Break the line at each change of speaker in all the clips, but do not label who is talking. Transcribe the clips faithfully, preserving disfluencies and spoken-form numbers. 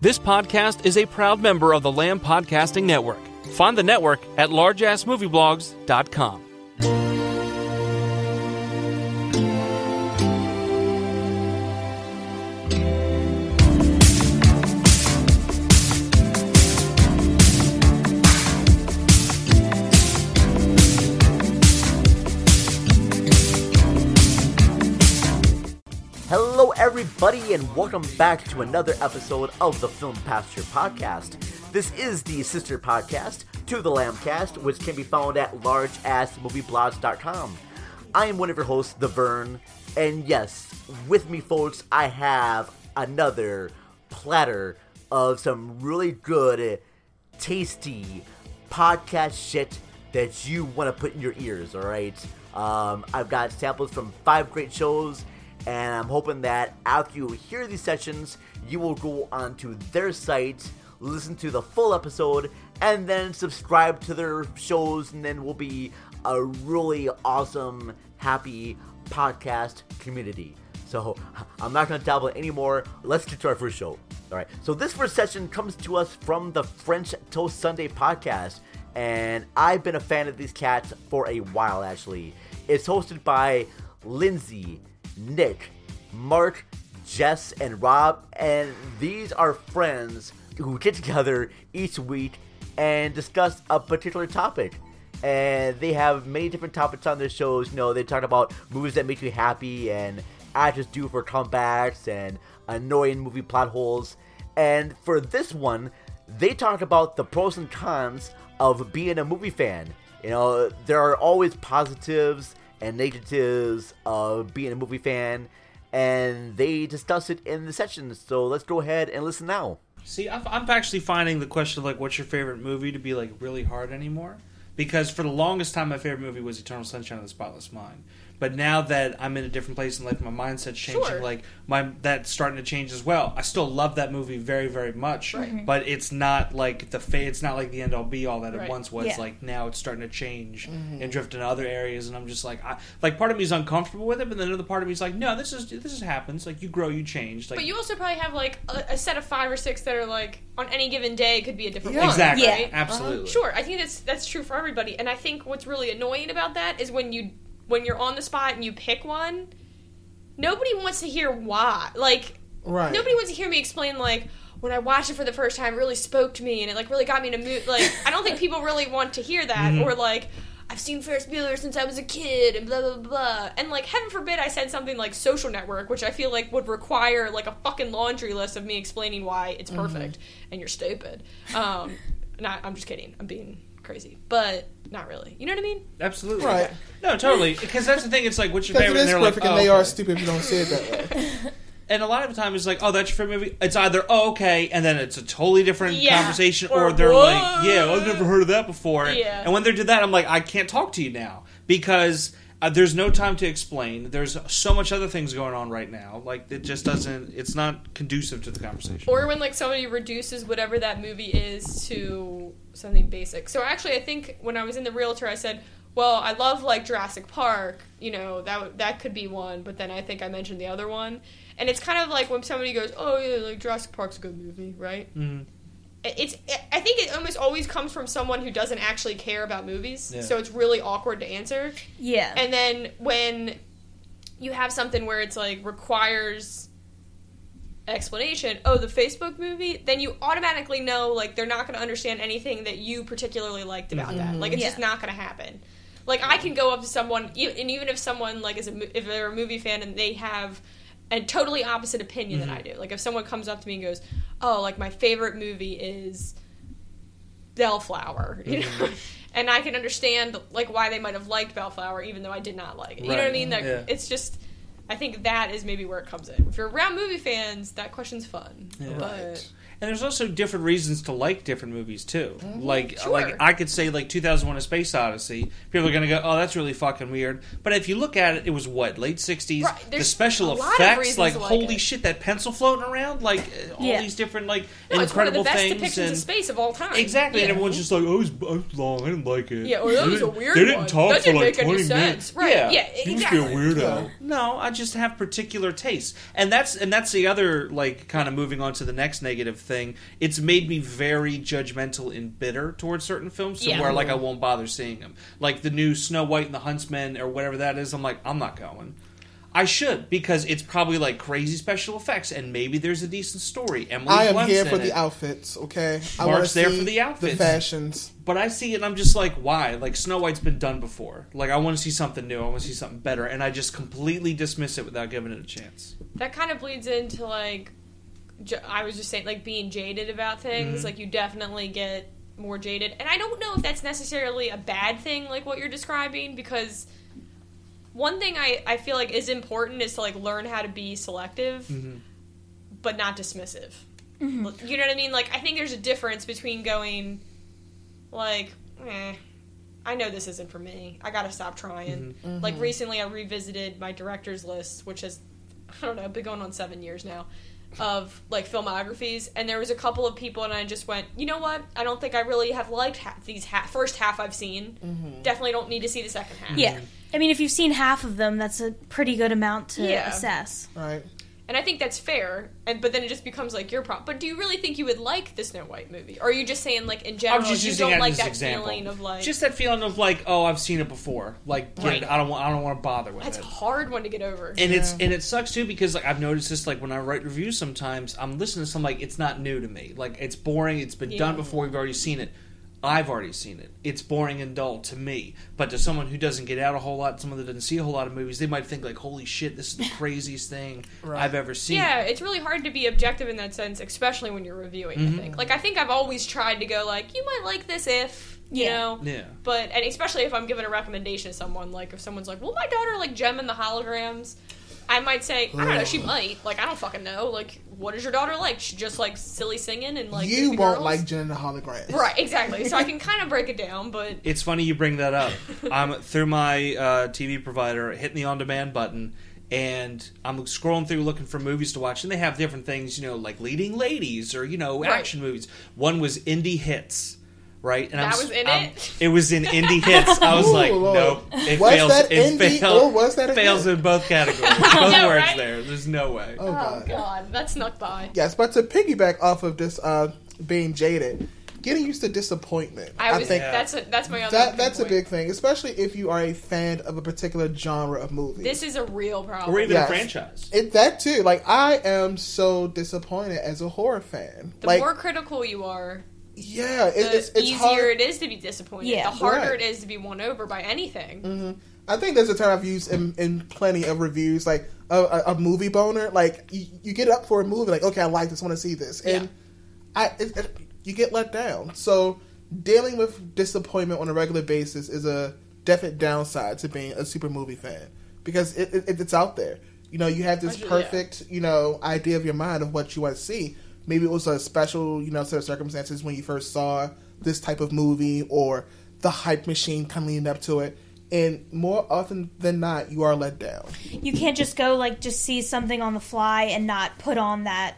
This podcast is a proud member of the Lamb Podcasting Network. Find the network at large ass movie blogs dot com.
Hello everybody and welcome back to another episode of the Film Pasture Podcast. This is the sister podcast to the Lambcast, which can be found at large ass movie blogs dot com. I am one of your hosts, The Vern, and yes, with me folks, I have another platter of some really good, tasty podcast shit that you want to put in your ears, alright? Um, I've got samples from five great shows, and I'm hoping that after you hear these sessions, you will go onto their site, listen to the full episode, and then subscribe to their shows, and then we'll be a really awesome, happy podcast community. So, I'm not going to dabble anymore. Let's get to our first show. Alright, so this first session comes to us from the French Toast Sunday podcast, and I've been a fan of these cats for a while, actually. It's hosted by Lindsay, Nick, Mark, Jess, and Rob, and these are friends who get together each week and discuss a particular topic. And they have many different topics on their shows. You know, they talk about movies that make you happy and actors due for comebacks and annoying movie plot holes. And for this one, they talk about the pros and cons of being a movie fan. You know, there are always positives and negatives of being a movie fan, and they discuss it in the session. So let's go ahead and listen now.
See, I'm actually finding the question of, like, what's your favorite movie to be, like, really hard anymore. Because for the longest time, my favorite movie was Eternal Sunshine of the Spotless Mind. But now that I'm in a different place in life, my mindset's changing.
Sure. Like,
my that's starting to change as well. I still love that movie very, very much.
Right.
But it's not like the fa- it's not like the end all be all that it
Right.
once was.
Yeah.
Like, now it's starting to change mm-hmm. and drift into other areas. And I'm just like, I, like part of me is uncomfortable with it, but then another part of me is like, no, this is this is happens. Like, you grow, you change. Like,
but you also probably have like a, a set of five or six that are like on any given day could be a different
yeah,
one.
exactly,
Right?
absolutely.
Uh, sure, I think that's that's true for everybody. And I think what's really annoying about that is when you. When you're on the spot and you pick one, nobody wants to hear why. Like,
right.
Nobody wants to hear me explain, like, when I watched it for the first time, it really spoke to me and it, like, really got me in a mood. Like, I don't think people really want to hear that. Mm-hmm. Or, like, I've seen Ferris Bueller since I was a kid and blah, blah, blah. And, like, heaven forbid I said something like Social Network, which I feel like would require, like, a fucking laundry list of me explaining why it's perfect mm-hmm. and you're stupid. Um, not, I'm just kidding. I'm being crazy. But not really. You know what I mean?
Absolutely.
Right.
No, totally. Because that's the thing. It's like, what's your favorite?
It is
and they're
perfect,
like, oh,
and they
okay.
are stupid if you don't say it that way.
And a lot of the time, it's like, oh, that's your favorite movie. It's either, oh, okay, and then it's a totally different
yeah.
conversation,
or,
or they're
Whoa.
like, yeah, I've never heard of that before.
Yeah.
And when they do that, I'm like, I can't talk to you now because uh, there's no time to explain. There's so much other things going on right now. Like, it just doesn't. It's not conducive to the conversation.
Or when like somebody reduces whatever that movie is to something basic. So actually, I think when I was in the Realtor, I said, well, I love like Jurassic Park. You know, that w- that could be one. But then I think I mentioned the other one. And it's kind of like when somebody goes, oh, yeah, like Jurassic Park's a good movie, right?
Mm-hmm.
It's. I think it almost always comes from someone who doesn't actually care about movies.
Yeah.
So it's really awkward to answer.
Yeah.
And then when you have something where it's like requires explanation, oh, the Facebook movie, then you automatically know like they're not going to understand anything that you particularly liked about mm-hmm. that. Like it's
yeah.
just not going to happen. Like I can go up to someone, and even if someone like is a, if they're a movie fan and they have a totally opposite opinion mm-hmm. than I do. Like if someone comes up to me and goes, "Oh, like my favorite movie is Bellflower," you know, mm-hmm. and I can understand like why they might have liked Bellflower, even though I did not like it. You
right.
know what I mean? Like
yeah.
it's just. I think that is maybe where it comes in. If you're around movie fans, that question's fun.
Yeah.
But
Right. And there's also different reasons to like different movies too.
Mm-hmm.
Like,
sure.
like I could say like two thousand one: A Space Odyssey. People are gonna go, "Oh, that's really fucking weird." But if you look at it, it was what late sixties.
Right.
The special
a lot of
effects,
reasons
like,
to like
holy
it.
shit, that pencil floating around, like all
Yeah.
these different like
no, it's one of
incredible
the best
things.
depictions
And
of space of all time.
exactly,
Yeah.
and everyone's just like, "Oh, it was, it was long. I didn't like it."
Yeah, or that
They
was a
didn't-
weird
They didn't
one.
talk
That
for
didn't
like
make any
twenty
sense.
minutes.
Right.
Yeah,
Yeah,
he
exactly.
must be a weirdo. No, I just just have particular tastes, and that's and that's the other like kind of moving on to the next negative thing. It's made me very judgmental and bitter towards certain films, to
Yeah.
where like I won't bother seeing them. Like the new Snow White and the Huntsman or whatever that is. I'm like, I'm not going. I should, because it's probably like crazy special effects, and maybe there's a decent story. Emily
I am
Blunt's
here
in
for
it.
the outfits, okay? I wanna
Mark's there
see
for the outfits.
The fashions.
But I see it and I'm just like, why? Like, Snow White's been done before. Like, I want to see something new. I want to see something better. And I just completely dismiss it without giving it a chance.
That kind of bleeds into, like, ju- I was just saying, like, being jaded about things.
Mhm.
Like, you definitely get more jaded. And I don't know if that's necessarily a bad thing, like what you're describing, because one thing I, I feel like is important is to, like, learn how to be selective,
Mm-hmm.
but not dismissive. You know what I mean? Like, I think there's a difference between going, like, eh, I know this isn't for me. I gotta stop trying.
Mm-hmm.
Like, recently I revisited my director's list, which has, I don't know, been going on seven years now, of, like, filmographies, and there was a couple of people, and I just went, you know what? I don't think I really have liked half these ha- first half I've seen.
Mm-hmm.
Definitely don't need to see the second half.
Yeah. I mean, if you've seen half of them, that's a pretty good amount to
Yeah.
assess.
Right.
And I think that's fair, and but then it just becomes, like, your problem. But do you really think you would like the Snow White movie? Or are you just saying, like, in
I
general,
was just
you
using
don't
it
like
as an
that
example.
feeling of, like...
Just that feeling of like, oh, I've seen it before. Like, get
Right.
it. I don't want. I don't want to bother with
That's a
it.
hard one to get over.
And it's
Yeah.
and it sucks too, because like I've noticed this, like when I write reviews sometimes I'm listening to some, like, it's not new to me. Like, it's boring. It's been
Yeah.
done before. We've already seen it. I've already seen it. It's boring and dull to me. But to someone who doesn't get out a whole lot, someone that doesn't see a whole lot of movies, they might think like, holy shit, this is the craziest thing
Right.
I've ever seen.
Yeah, it's really hard to be objective in that sense, especially when you're reviewing,
Mhm.
I think. Like, I think I've always tried to go, like, you might like this if, you
Yeah.
know?
Yeah.
But, and especially if I'm giving a recommendation to someone, like, if someone's like, well, my daughter like Gem and the Holograms, I might say, I don't know, she might. Like, I don't fucking know. Like, what is your daughter like? She just like silly singing and like
you
goofy
won't
girls?
like Jen and the Holograms.
Right, exactly. So I can kind of break it down, but
It's funny you bring that up. I'm through my uh, T V provider, hitting the on-demand button, and I'm scrolling through looking for movies to watch, and they have different things, you know, like Leading Ladies or, you know,
Right.
action movies. One was Indie Hits, right? And
That
I'm,
was in
I'm-
it?
It was in Indie Hits. I was
Ooh,
like,
Lord.
nope. It
Was
fails.
that
it
indie
fails,
or was that a
fails
hit?
in both categories. Both
know,
words
right?
there. There's no way.
Oh,
oh
God.
god, that snuck by.
Yes, but to piggyback off of this uh, being jaded, getting used to disappointment.
I was
think
Yeah.
that's a, that's my other
that that's a
point.
big thing, especially if you are a fan of a particular genre of movie.
This is a real problem.
Or even
Yes.
a franchise.
It that too. Like, I am so disappointed as a horror fan.
the
like,
more critical you are,
yeah, it,
the
it's it's
easier
hard.
it is to be disappointed.
Yeah.
the harder
Right.
it is to be won over by anything.
hmm I think there's a term I've used in, in plenty of reviews, like a, a, a movie boner. Like, you, you get up for a movie, like, okay, I like this, I want to see this, and I it, it, you get let down. So dealing with disappointment on a regular basis is a definite downside to being a super movie fan, because it, it, it's out there. You know, you have this
Actually,
perfect, you know, idea of your mind of what you want to see. Maybe it was a special, you know, set of circumstances when you first saw this type of movie, or the hype machine kind of leading up to it. And more often than not, you are let down.
You can't just go, like, just see something on the fly and not put on that,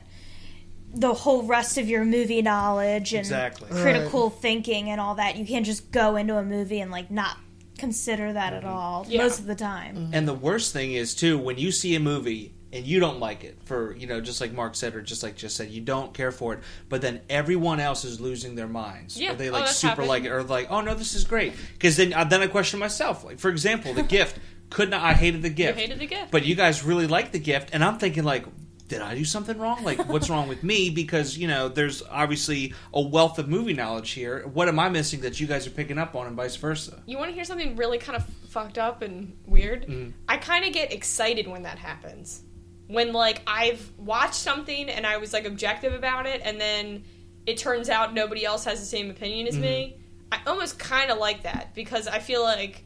the whole rest of your movie knowledge and
Exactly.
critical thinking and all that. You can't just go into a movie and, like, not consider that
Mm-hmm.
at all
Yeah.
most of the time.
And the worst thing is, too, when you see a movie and you don't like it, for, you know, just like Mark said, or just like just said, you don't care for it, but then everyone else is losing their minds.
Yeah.
Or they,
Oh,
like,
that's
super
happened.
like it, or like, oh, no, this is great. Because then, uh, then I question myself. Like, for example, The Gift. Could not, I hated The Gift.
You hated The Gift.
But you guys really liked The Gift, and I'm thinking, like, did I do something wrong? Like, what's wrong with me? Because, you know, there's obviously a wealth of movie knowledge here. What am I missing that you guys are picking up on, and vice versa?
You want to hear something really kind of fucked up and weird?
Mm.
I kind of get excited when that happens. When, like, I've watched something and I was, like, objective about it, and then it turns out nobody else has the same opinion as me. I almost kind of like that, because I feel like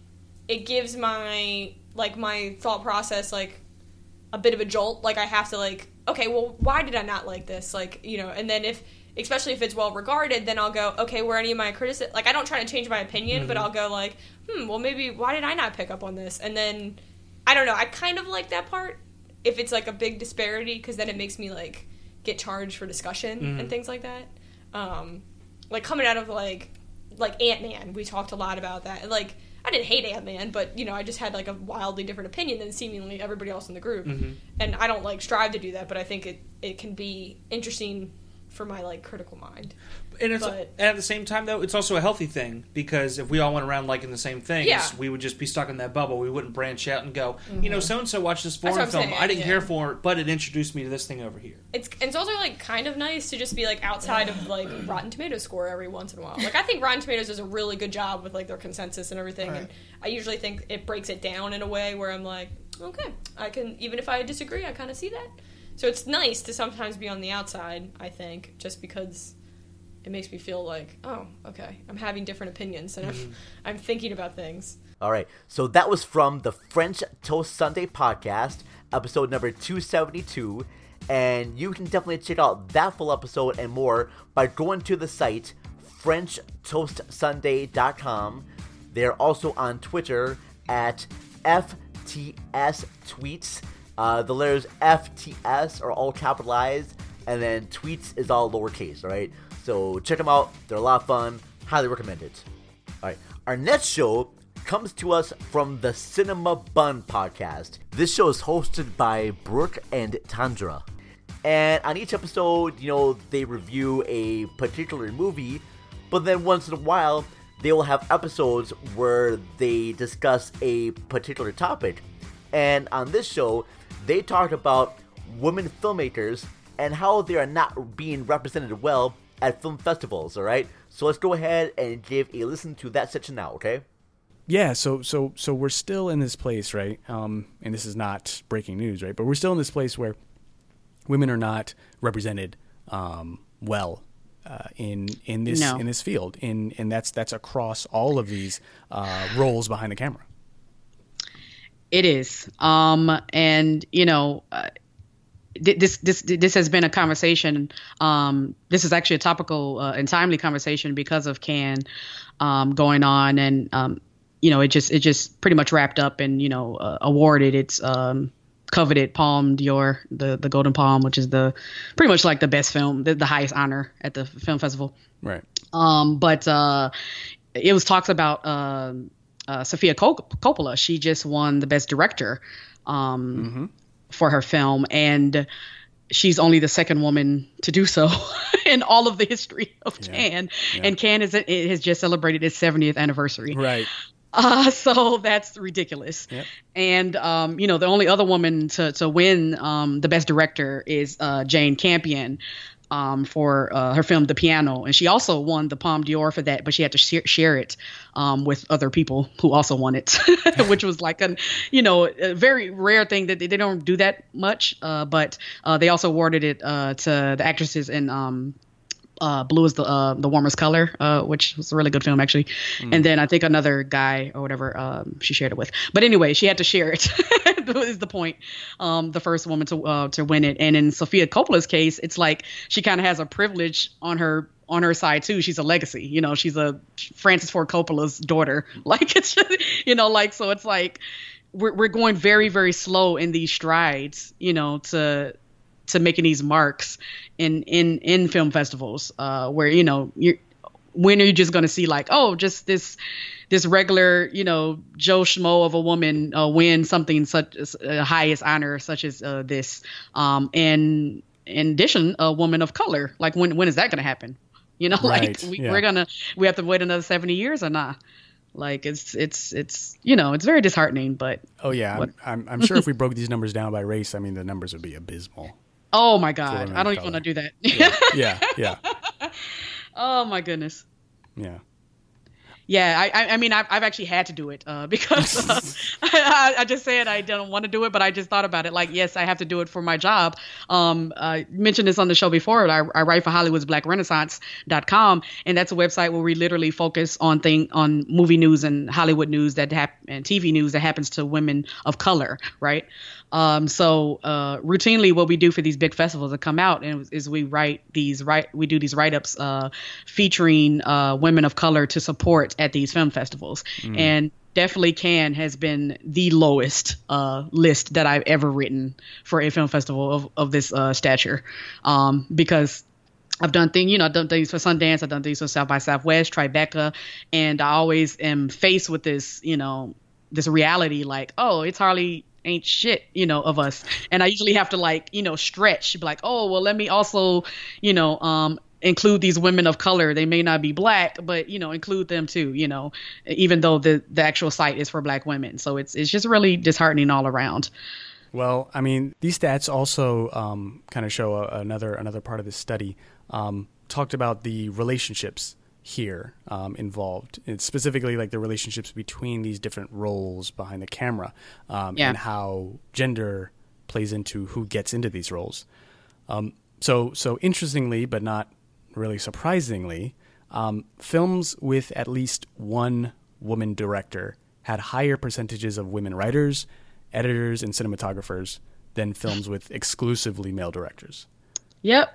it gives my, like, my thought process, like, a bit of a jolt. Like, I have to, like, okay, well, why did I not like this? Like, you know, and then if, especially if it's well regarded, then I'll go, okay, were any of my criticism, like, I don't try to change my opinion, but I'll go, like, hmm, well, maybe, why did I not pick up on this? And then, I don't know, I kind of like that part, if it's, like, a big disparity, because then it makes me, like, get charged for discussion
Mhm.
and things like that. Um, like, coming out of, like, like, Ant-Man, we talked a lot about that, and, like, I didn't hate Ant-Man, but, you know, I just had, like, a wildly different opinion than seemingly everybody else in the group. Mm-hmm. And I don't, like, strive to do that, but I think it, it can be interesting for my, like, critical mind.
And it's
but,
and at the same time, though, it's also a healthy thing, because if we all went around liking the same things,
yeah.
we would just be stuck in that bubble. We wouldn't branch out and go,
mm-hmm.
you know, so-and-so watched this foreign film.
Saying,
I didn't
yeah.
care for it, but it introduced me to this thing over here.
It's it's also, like, kind of nice to just be, like, outside of, like, Rotten Tomatoes score every once in a while. Like, I think Rotten Tomatoes does a really good job with, like, their consensus and everything, right. and I usually think it breaks it down in a way where I'm like, okay, I can, even if I disagree, I kind of see that. So it's nice to sometimes be on the outside, I think, just because it makes me feel like, oh, okay, I'm having different opinions, and mm-hmm. I'm, I'm thinking about things.
All right, so that was from the French Toast Sunday podcast, episode number two seventy-two, and you can definitely check out that full episode and more by going to the site french toast sunday dot com. They're also on Twitter at F T S Tweets. Uh, the letters F T S are all capitalized, and then Tweets is all lowercase, all right? So check them out. They're a lot of fun. Highly recommend it. All right. Our next show comes to us from the Cinema Bun podcast. This show is hosted by Brooke and Tandra. And on each episode, you know, they review a particular movie, but then once in a while, they will have episodes where they discuss a particular topic. And on this show, they talked about women filmmakers and how they are not being represented well at film festivals, all right? So let's go ahead and give a listen to that section now, okay?
Yeah, so so so we're still in this place, right? Um, and this is not breaking news, right? But we're still in this place where women are not represented um, well uh, in in this
no.
in this field, in and that's that's across all of these uh, roles behind the camera.
It is, um, and you know, uh, this this this has been a conversation. Um, this is actually a topical uh, and timely conversation because of Cannes um, going on, and um, you know, it just it just pretty much wrapped up and you know uh, awarded its um, coveted Palme d'Or, the the Golden Palm, which is the pretty much like the best film, the, the highest honor at the film festival.
Right.
Um, but uh, it was talks about. Uh, Uh, Sofia Coppola, she just won the Best Director um, mm-hmm. for her film, and she's only the second woman to do so in all of the history of yeah. Cannes. Yeah. And Cannes is, it has just celebrated its seventieth anniversary.
Right.
Uh, so that's ridiculous. Yep. And, um, you know, the only other woman to, to win um, the Best Director is uh, Jane Campion. Um, for uh, her film The Piano, and she also won the Palme d'Or for that, but she had to share, share it um, with other people who also won it, which was like a, you know, a very rare thing that they, they don't do that much. Uh, but uh, they also awarded it uh, to the actresses in um, uh, Blue is the uh, the Warmest Color, uh, which was a really good film actually. Mm. And then I think another guy or whatever um, she shared it with. But anyway, she had to share it. Is the point. Um, the first woman to uh, to win it, and in Sofia Coppola's case, it's like she kind of has a privilege on her on her side too. She's a legacy, you know. She's a Francis Ford Coppola's daughter. Like it's, just, you know, like so. It's like we're we're going very very slow in these strides, you know, to to making these marks in in in film festivals, uh, where you know you're. When are you just going to see like, oh, just this this regular, you know, Joe Schmo of a woman uh, win something such as uh, highest honor such as uh, this? Um, and in addition, a woman of color. Like when when is that going to happen? You know,
right.
like we,
yeah.
we're gonna we have to wait another seventy years or not? Like it's it's it's you know it's very disheartening. But
oh yeah, I'm, I'm I'm sure if we broke these numbers down by race, I mean the numbers would be abysmal.
Oh my God, I don't even want to do that.
yeah, yeah. yeah.
Oh my goodness.
Yeah.
Yeah, I, I mean, I've, I've actually had to do it uh, because uh, I, I just said I don't want to do it, but I just thought about it. Like, yes, I have to do it for my job. Um, I mentioned this on the show before. I, I write for Hollywood's Black Renaissance dot com, and that's a website where we literally focus on thing on movie news and Hollywood news that hap- and T V news that happens to women of color, right? Um, so uh, routinely, what we do for these big festivals that come out is, is we write these right we do these write ups uh, featuring uh, women of color to support at these film festivals, mm. and definitely Cannes has been the lowest uh, list that I've ever written for a film festival of of this uh, stature, um, because I've done things, you know, I've done things for Sundance. I've done things for South by Southwest, Tribeca, and I always am faced with this, you know, this reality like, oh, it's hardly ain't shit, you know, of us. And I usually have to like, you know, stretch, be like, oh, well, let me also, you know, um, include these women of color. They may not be black, but, you know, include them too, you know, even though the, the actual site is for black women. So it's, it's just really disheartening all around.
Well, I mean, these stats also um, kind of show a, another another part of this study. Um, talked about the relationships here um, involved. It's specifically like the relationships between these different roles behind the camera um,
yeah.
and how gender plays into who gets into these roles. Um, so, so interestingly, but not really surprisingly, um, films with at least one woman director had higher percentages of women writers, editors, and cinematographers than films with exclusively male directors.
Yep.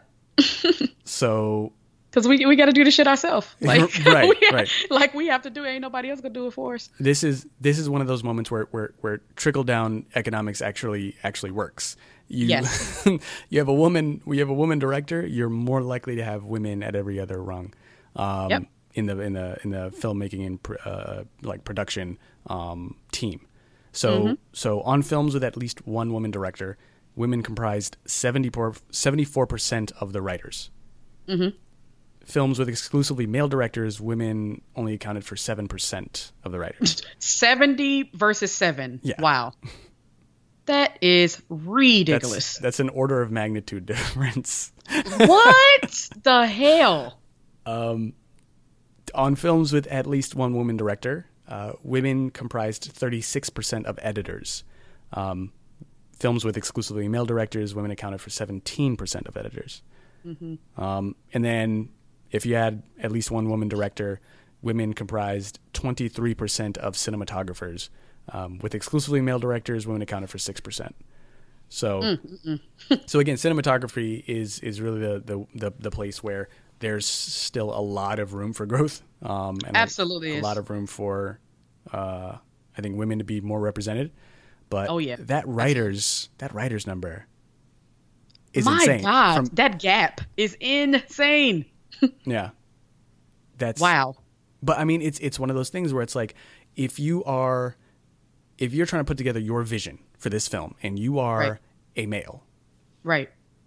So,
because we we got to do the shit ourselves, like
right,
we have,
right.
like we have to do it. Ain't nobody else gonna do it for us.
This is this is one of those moments where where, where trickle down economics actually actually works. You
yes.
you have a woman. We have a woman director. You're more likely to have women at every other rung. Um,
yep.
In the in the in the filmmaking and uh, like production um, team. So mm-hmm. so on films with at least one woman director, women comprised seventy-four percent of the writers.
Mm-hmm.
Films with exclusively male directors, women only accounted for seven percent of the writers.
seventy versus seven.
Yeah.
Wow. That is ridiculous.
That's, that's an order of magnitude difference.
What the hell?
Um, on films with at least one woman director, uh, women comprised thirty-six percent of editors. Um, films with exclusively male directors, women accounted for seventeen percent of editors. Mm-hmm. Um, and then if you had at least one woman director, women comprised twenty-three percent of cinematographers. Um, with exclusively male directors, women accounted for six percent. So, mm-hmm. so again, cinematography is is really the, the, the, the place where there's still a lot of room for growth. Um, and
Absolutely,
a, a lot of room for, uh, I think, women to be more represented. But
oh, yeah.
that writers that writers number is
My
insane.
God,
From,
that gap is insane.
Yeah, that's
wow.
But I mean, it's it's one of those things where it's like, if you are. If you're trying to put together your vision for this film and you are
right.
a male,
right,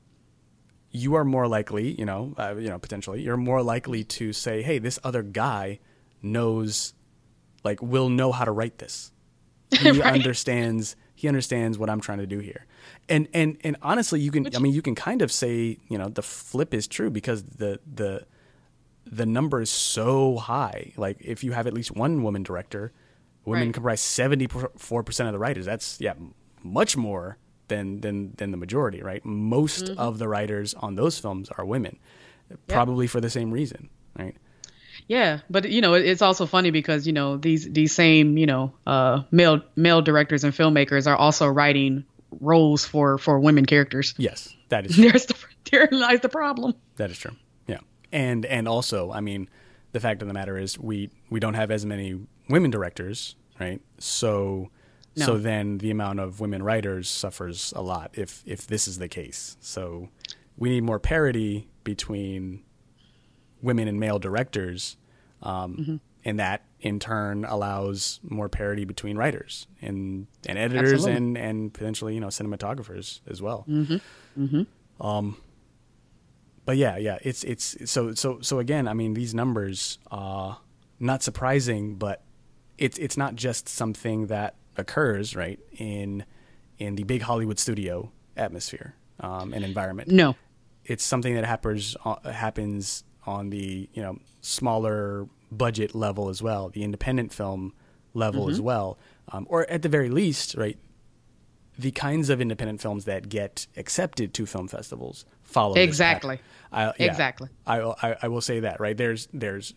you are more likely, you know, uh, you know, potentially, you're more likely to say, "Hey, this other guy knows, like, will know how to write this. He right. understands. He understands what I'm trying to do here." And and and honestly, you can. Which, I mean, you can kind of say, you know, the flip is true because the the the number is so high. Like, if you have at least one woman director. Women right. comprise seventy-four percent of the writers. That's, yeah, much more than than, than the majority, right? Most mm-hmm. of the writers on those films are women, yep. probably for the same reason, right?
Yeah, but, you know, it's also funny because, you know, these these same, you know, uh, male male directors and filmmakers are also writing roles for, for women characters.
Yes, that is true.
There's the, there lies the problem.
That is true, yeah. And and also, I mean, the fact of the matter is we, we don't have as many women directors, right? So no. so then the amount of women writers suffers a lot if if this is the case. So we need more parity between women and male directors, um, mm-hmm. and that in turn allows more parity between writers and, and editors Absolutely. and and potentially, you know, cinematographers as well.
Mm-hmm. Mm-hmm.
Um, but yeah, yeah, it's it's so so so again, I mean, these numbers are not surprising, but it's it's not just something that occurs right in in the big Hollywood studio atmosphere um, and environment.
No,
it's something that happens uh, happens on the, you know, smaller budget level as well, the independent film level mm-hmm. as well, um, or at the very least, right, the kinds of independent films that get accepted to film festivals follow
exactly.
I, yeah,
exactly.
I, I I will say that, right. There's there's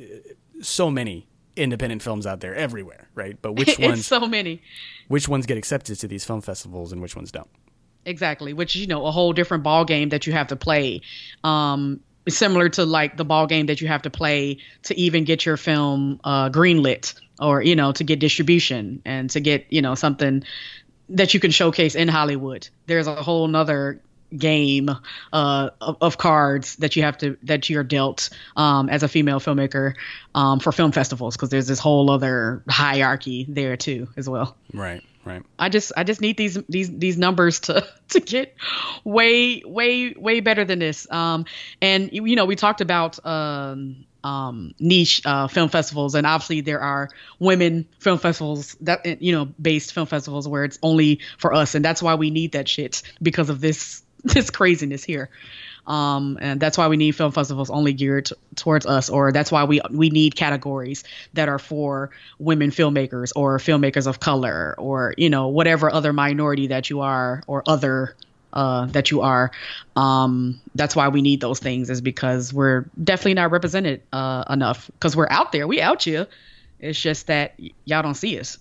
so many independent films out there everywhere, right? But which ones?
so many.
Which ones get accepted to these film festivals and which ones don't?
Exactly. Which, you know, a whole different ball game that you have to play. Um, similar to like the ball game that you have to play to even get your film uh, greenlit, or, you know, to get distribution and to get, you know, something that you can showcase in Hollywood. There's a whole nother game uh, of, of cards that you have to that you're dealt um, as a female filmmaker um, for film festivals, because there's this whole other hierarchy there too as well.
Right, right.
I just I just need these these these numbers to to get way way way better than this. Um, and you know, we talked about um, um, niche uh, film festivals, and obviously there are women film festivals that you know based film festivals where it's only for us, and that's why we need that shit because of this. This craziness here. Um, and that's why we need film festivals only geared t- towards us, or that's why we we need categories that are for women filmmakers or filmmakers of color, or, you know, whatever other minority that you are, or other uh, that you are. Um, that's why we need those things, is because we're definitely not represented uh, enough, because we're out there. We out here. It's just that y- y'all don't see us.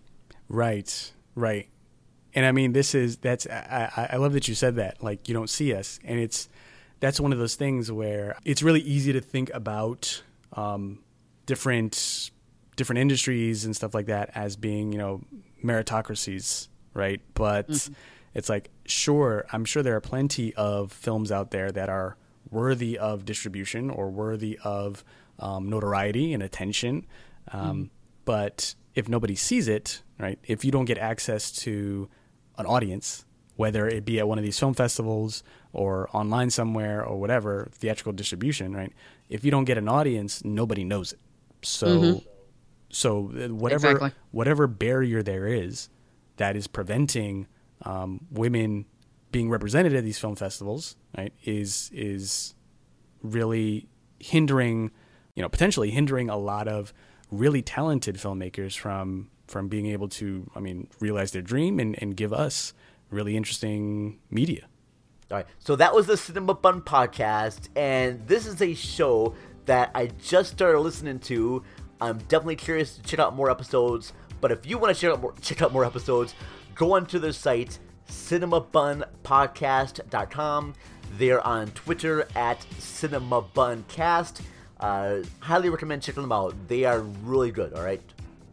Right, right. And I mean, this is, that's, I, I love that you said that, like, you don't see us. And it's, that's one of those things where it's really easy to think about um, different, different industries and stuff like that as being, you know, meritocracies, right? But mm-hmm. it's like, sure, I'm sure there are plenty of films out there that are worthy of distribution or worthy of um, notoriety and attention. Um, mm-hmm. But if nobody sees it, right, if you don't get access to an audience, whether it be at one of these film festivals or online somewhere or whatever, theatrical distribution, right? If you don't get an audience, nobody knows it. So, mm-hmm. so whatever exactly. whatever barrier there is that is preventing um, women being represented at these film festivals, right, is is really hindering, you know, potentially hindering a lot of really talented filmmakers from. from being able to, I mean, realize their dream and, and give us really interesting media.
All right, so that was the Cinema Bun podcast, and this is a show that I just started listening to. I'm definitely curious to check out more episodes, but if you want to check out more, check out more episodes, go onto their site, cinema bun podcast dot com. They're on Twitter at cinemabuncast. Uh, highly recommend checking them out. They are really good, all right?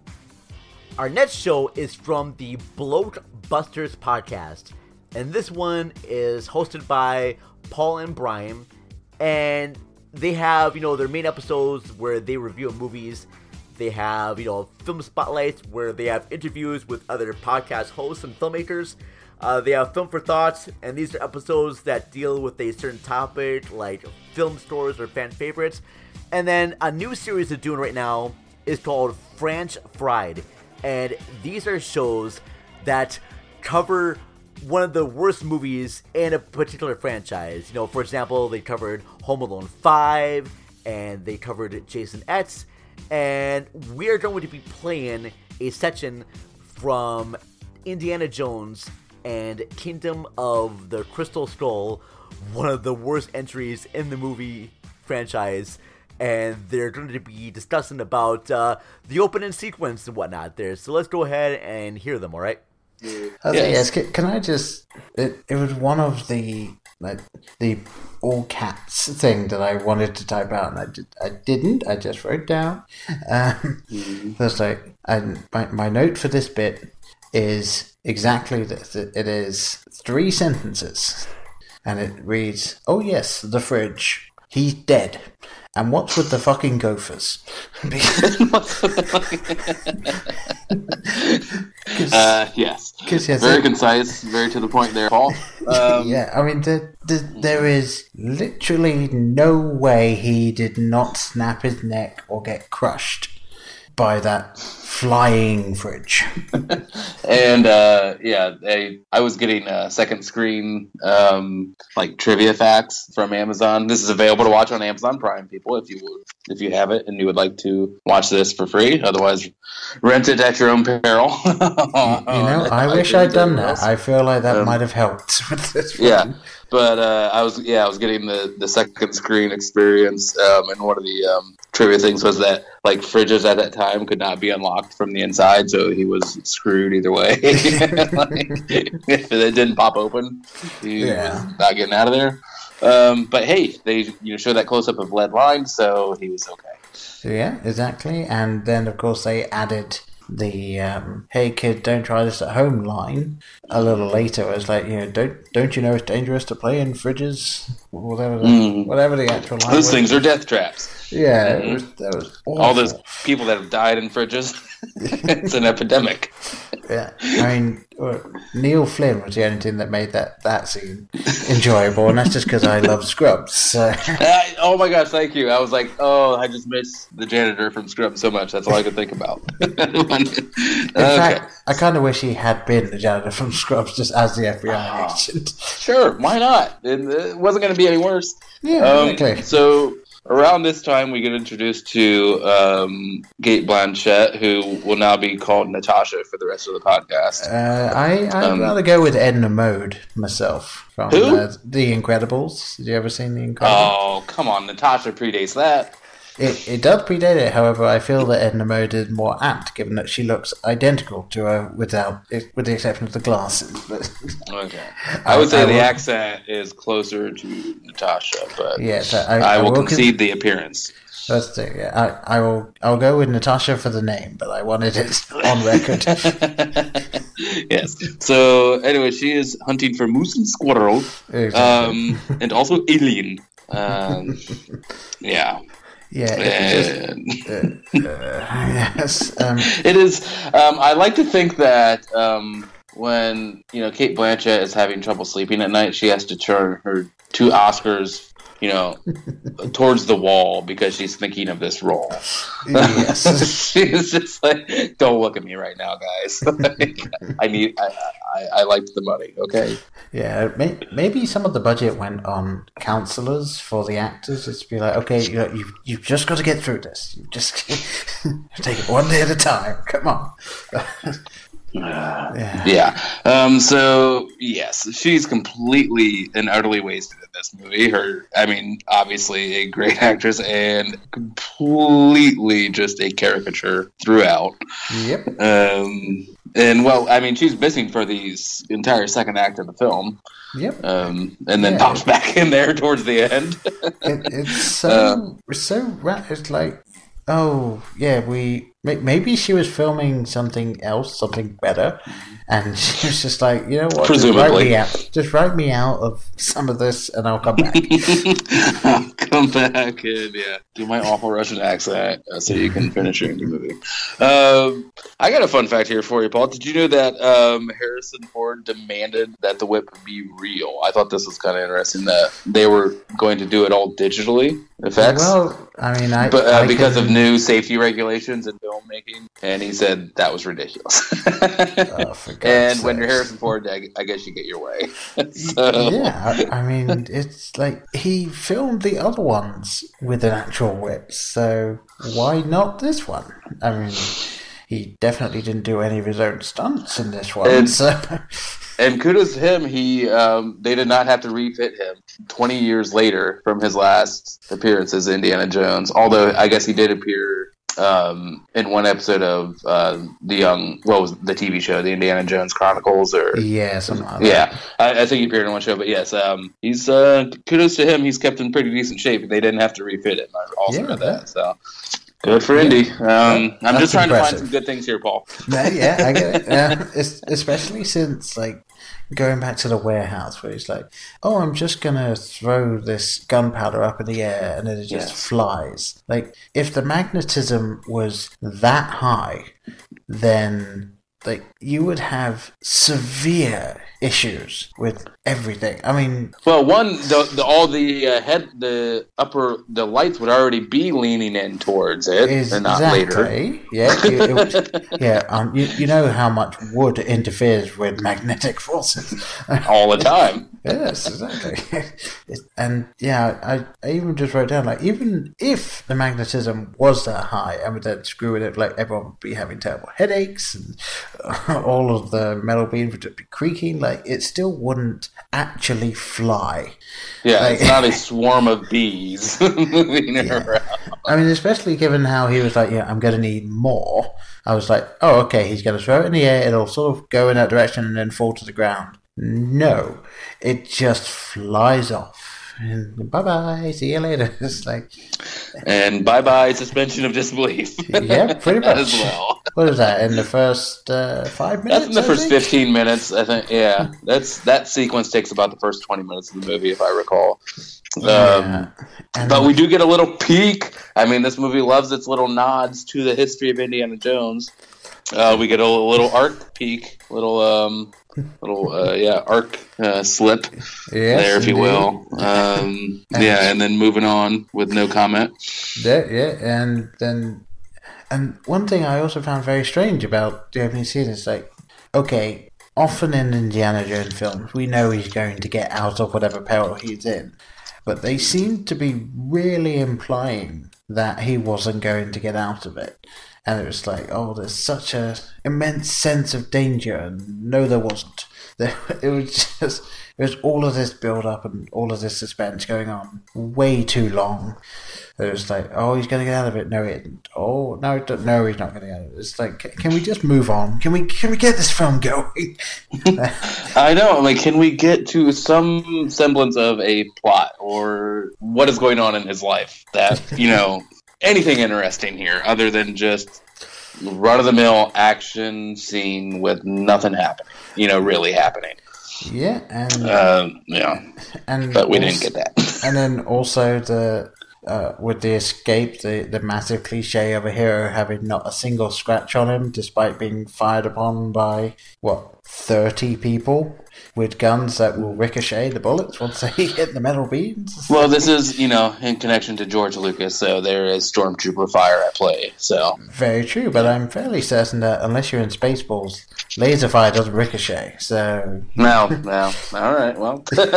Our next show is from the Bloke Busters podcast, and this one is hosted by Paul and Brian, and they have, you know, their main episodes where they review movies. They have, you know, film spotlights where they have interviews with other podcast hosts and filmmakers. Uh, they have Film for Thoughts, and these are episodes that deal with a certain topic, like film stores or fan favorites. And then a new series they're doing right now is called French Fried. And these are shows that cover one of the worst movies in a particular franchise. You know, for example, they covered Home Alone five, and they covered Jason X. And we are going to be playing a section from Indiana Jones and Kingdom of the Crystal Skull, one of the worst entries in the movie franchise. And they're going to be discussing about uh, the opening sequence and whatnot there. So let's go ahead and hear them, all right?
Uh, yes. Can, can I just... It, it was one of the like the all cats thing that I wanted to type out, and I, did, I didn't. I just wrote down. Um, mm-hmm. So it's like, and my, my note for this bit is exactly this. It, it is three sentences. And it reads, "Oh yes, the fridge. He's dead. And what's with the fucking gophers?"
uh, yes.
yes.
Very it, concise, very to the point there, Paul. Um,
yeah, I mean, the, the, there is literally no way he did not snap his neck or get crushed by that flying fridge.
And uh, yeah, I, I was getting a second screen um, like trivia facts from Amazon. This is available to watch on Amazon Prime, people, if you would, if you have it and you would like to watch this for free. Otherwise, rent it at your own peril.
you, you know, I wish I'd done that. I feel like that um, might have helped with this one.
Yeah. But uh, I was yeah I was getting the, the second screen experience, um, and one of the um, trivia things was that like fridges at that time could not be unlocked from the inside, so he was screwed either way. Like, if it didn't pop open, he yeah. was not getting out of there. Um, but hey, they you know show that close up of lead lines, so he was okay.
Yeah, exactly. And then of course they added the um, "Hey kid, don't try this at home" line a little later was like, you know, don't don't you know it's dangerous to play in fridges, whatever the, mm. whatever the actual line.
Those
was.
things are death traps.
Yeah, mm-hmm. it was, that was awful.
All those people that have died in fridges. It's an epidemic.
Yeah, I mean, Neil Flynn was the only thing that made that, that scene enjoyable, and that's just because I love Scrubs. So.
I, oh my gosh, thank you. I was like, oh, I just miss the janitor from Scrubs so much. That's all I could think about.
In okay. fact, I kind of wish he had been the janitor from Scrubs just as the F B I oh, agent.
Sure, why not? It, it wasn't going to be any worse.
Yeah,
um,
exactly.
So. Around this time, we get introduced to um, Cate Blanchett, who will now be called Natasha for the rest of the podcast.
Uh, I, I'd um, rather go with Edna Mode myself from
who?
Uh, The Incredibles. Did you ever see The Incredibles?
Oh, come on. Natasha predates that.
It, it does predate it, however, I feel that Edna Mode is more apt, given that she looks identical to her without, with the exception of the glasses. But
okay, I would say I the will, accent is closer to Natasha, but
yes, I,
I, I will, will concede
con-
the appearance.
That's it. Yeah, I, I will. I'll go with Natasha for the name, but I wanted it on record.
Yes. So anyway, she is hunting for moose and squirrel,
exactly. um,
and also alien. Um, yeah.
Yeah, it just, uh, uh, yes. Um,
it is. Um, I like to think that um, when you know Cate Blanchett is having trouble sleeping at night, she has to turn her two Oscars, you know, towards the wall because she's thinking of this role.
Yes,
she's just like, "Don't look at me right now, guys. Like, I need. I, I, I liked the money. Okay."
Yeah, may, maybe some of the budget went on counselors for the actors. It's be like, okay, you know, you've you've just got to get through this. You just take it one day at a time. Come on.
Uh, yeah. yeah. Um, so yes, she's completely and utterly wasted in this movie. Her, I mean, obviously a great actress and completely just a caricature throughout.
Yep.
Um, and well, I mean, she's missing for the entire second act of the film.
Yep.
Um, and then
yeah,
pops
it,
back in there towards the end.
it, it's so um, it's so it's like. Oh, yeah, we... Maybe she was filming something else, something better, and she was just like, you know what,
Presumably.
Just write me out, just write me out of some of this, and I'll come back.
I'll come back and, yeah, do my awful Russian accent uh, so you can finish your movie. Um, I got a fun fact here for you, Paul. Did you know that um, Harrison Ford demanded that the whip be real? I thought this was kind of interesting that they were going to do it all digitally, effects.
Well, I mean, I...
But uh,
I
because
can...
of new safety regulations and filmmaking, and he said that was ridiculous.
Oh, for God's
and
sakes.
when you're Harrison Ford, I, I guess you get your way. So.
Yeah, I, I mean, it's like he filmed the other ones with an actual whip, so why not this one? I mean, he definitely didn't do any of his own stunts in this one.
And,
so.
and kudos to him, he um, they did not have to refit him twenty years later from his last appearance as Indiana Jones, although I guess he did appear um, in one episode of uh, the young, what was the T V show, the Indiana Jones Chronicles, or
yeah, something like
yeah,
that.
I, I think he appeared in one show. But yes, um, he's uh, kudos to him. He's kept in pretty decent shape. They didn't have to refit him. I also
Yeah,
read
that-
that. So good for Indy. Um, I'm
That's
just trying
impressive.
to find some good things here, Paul.
No, yeah, I get it. Yeah, it's, especially since like going back to the warehouse where he's like, "Oh, I'm just gonna throw this gunpowder up in the air and then it just
Yes.
flies." Like, if the magnetism was that high, then like you would have severe issues with everything. I mean,
Well, one, the, the all the uh, head, the upper, the lights would already be leaning in towards it, and not later.
exactly. Yeah, it, it would, yeah. Um, you, you know how much wood interferes with magnetic forces.
All the time.
Yes, exactly. It- and yeah, I, I even just wrote down, like, even if the magnetism was that high, and would then screw with it, like, everyone would be having terrible headaches, and all of the metal beams would be creaking, like, it still wouldn't actually fly.
Yeah,
Like-
it's not a swarm of bees moving around.
I mean, especially given how he was like, yeah, I'm going to need more. I was like, oh, okay, he's going to throw it in the air, it'll sort of go in that direction and then fall to the ground. No, it just flies off. And bye-bye, see you later. It's like...
And bye bye suspension of disbelief.
Yeah, pretty much.
As well.
what is that in the first uh, five minutes?
That's in the
I
first
think?
fifteen minutes, I think. Yeah, that's that sequence takes about the first twenty minutes of the movie, if I recall. Um,
Yeah. And-
but we do get a little peek. I mean, this movie loves its little nods to the history of Indiana Jones. Uh, we get a little arc peek, little um, little uh, yeah arc uh, slip
Yes,
there, if you
indeed.
will. Um, yeah, and then moving on with no comment.
Yeah, yeah, and then, and one thing I also found very strange about the opening scene is like, okay, often in Indiana Jones films, we know he's going to get out of whatever peril he's in, but they seem to be really implying that he wasn't going to get out of it. And it was like, oh, there's such a immense sense of danger, and no, there wasn't. There, it was just, it was all of this build up and all of this suspense going on way too long. It was like, oh, he's going to get out of it. No, he isn't. Oh, no, don't- no, he's not going to get out of it. It's like, can we just move on? Can we, can we get this film going?
I know. Like, can we get to some semblance of a plot or what is going on in his life that, you know, anything interesting here other than just run-of-the-mill action scene with nothing happening, you know, really happening.
Yeah, and
Um, yeah,
and
but we
also-
didn't get that.
And then also the uh, with the escape, the, the massive cliche of a hero having not a single scratch on him, despite being fired upon by what thirty people with guns that will ricochet the bullets once they hit the metal beams.
Well, this is, you know, in connection to George Lucas, so there is Stormtrooper fire at play. So
Very true, but I'm fairly certain that unless you're in Spaceballs, laser fire doesn't ricochet. So
no, no, all right, well,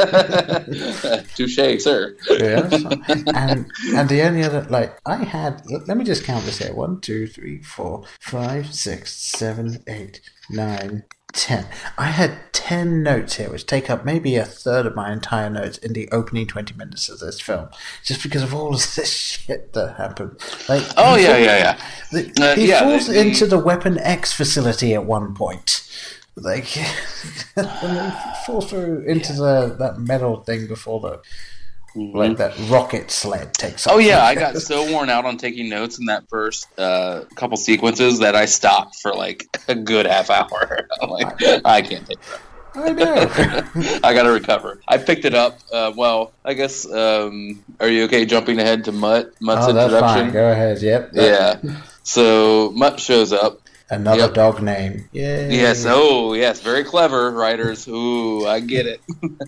touche, sir.
yes, and and the only other like I had. Let me just count this here: one, two, three, four, five, six, seven, eight, nine, ten. I had ten notes here, which take up maybe a third of my entire notes in the opening twenty minutes of this film, just because of all of this shit that happened. Like,
Oh
he
yeah,
falls-
yeah, yeah.
the-
Uh,
he
yeah,
falls
the- the-
into the Weapon X facility at one point. Like, and then falls through into the that metal thing before the like that rocket sled takes off.
Oh yeah, I got so worn out on taking notes in that first uh, couple sequences that I stopped for like a good half hour. I'm like, I can't take that.
I know.
I gotta recover. I picked it up. Uh, well, I guess. Um, are you okay jumping ahead to Mutt? Mutt's
Oh, that's
introduction.
fine. Go ahead. Yep.
Yeah. So Mutt shows up.
Another
Yep.
dog name. Yay.
Yes. Oh, yes. Very clever writers. Ooh, I get it.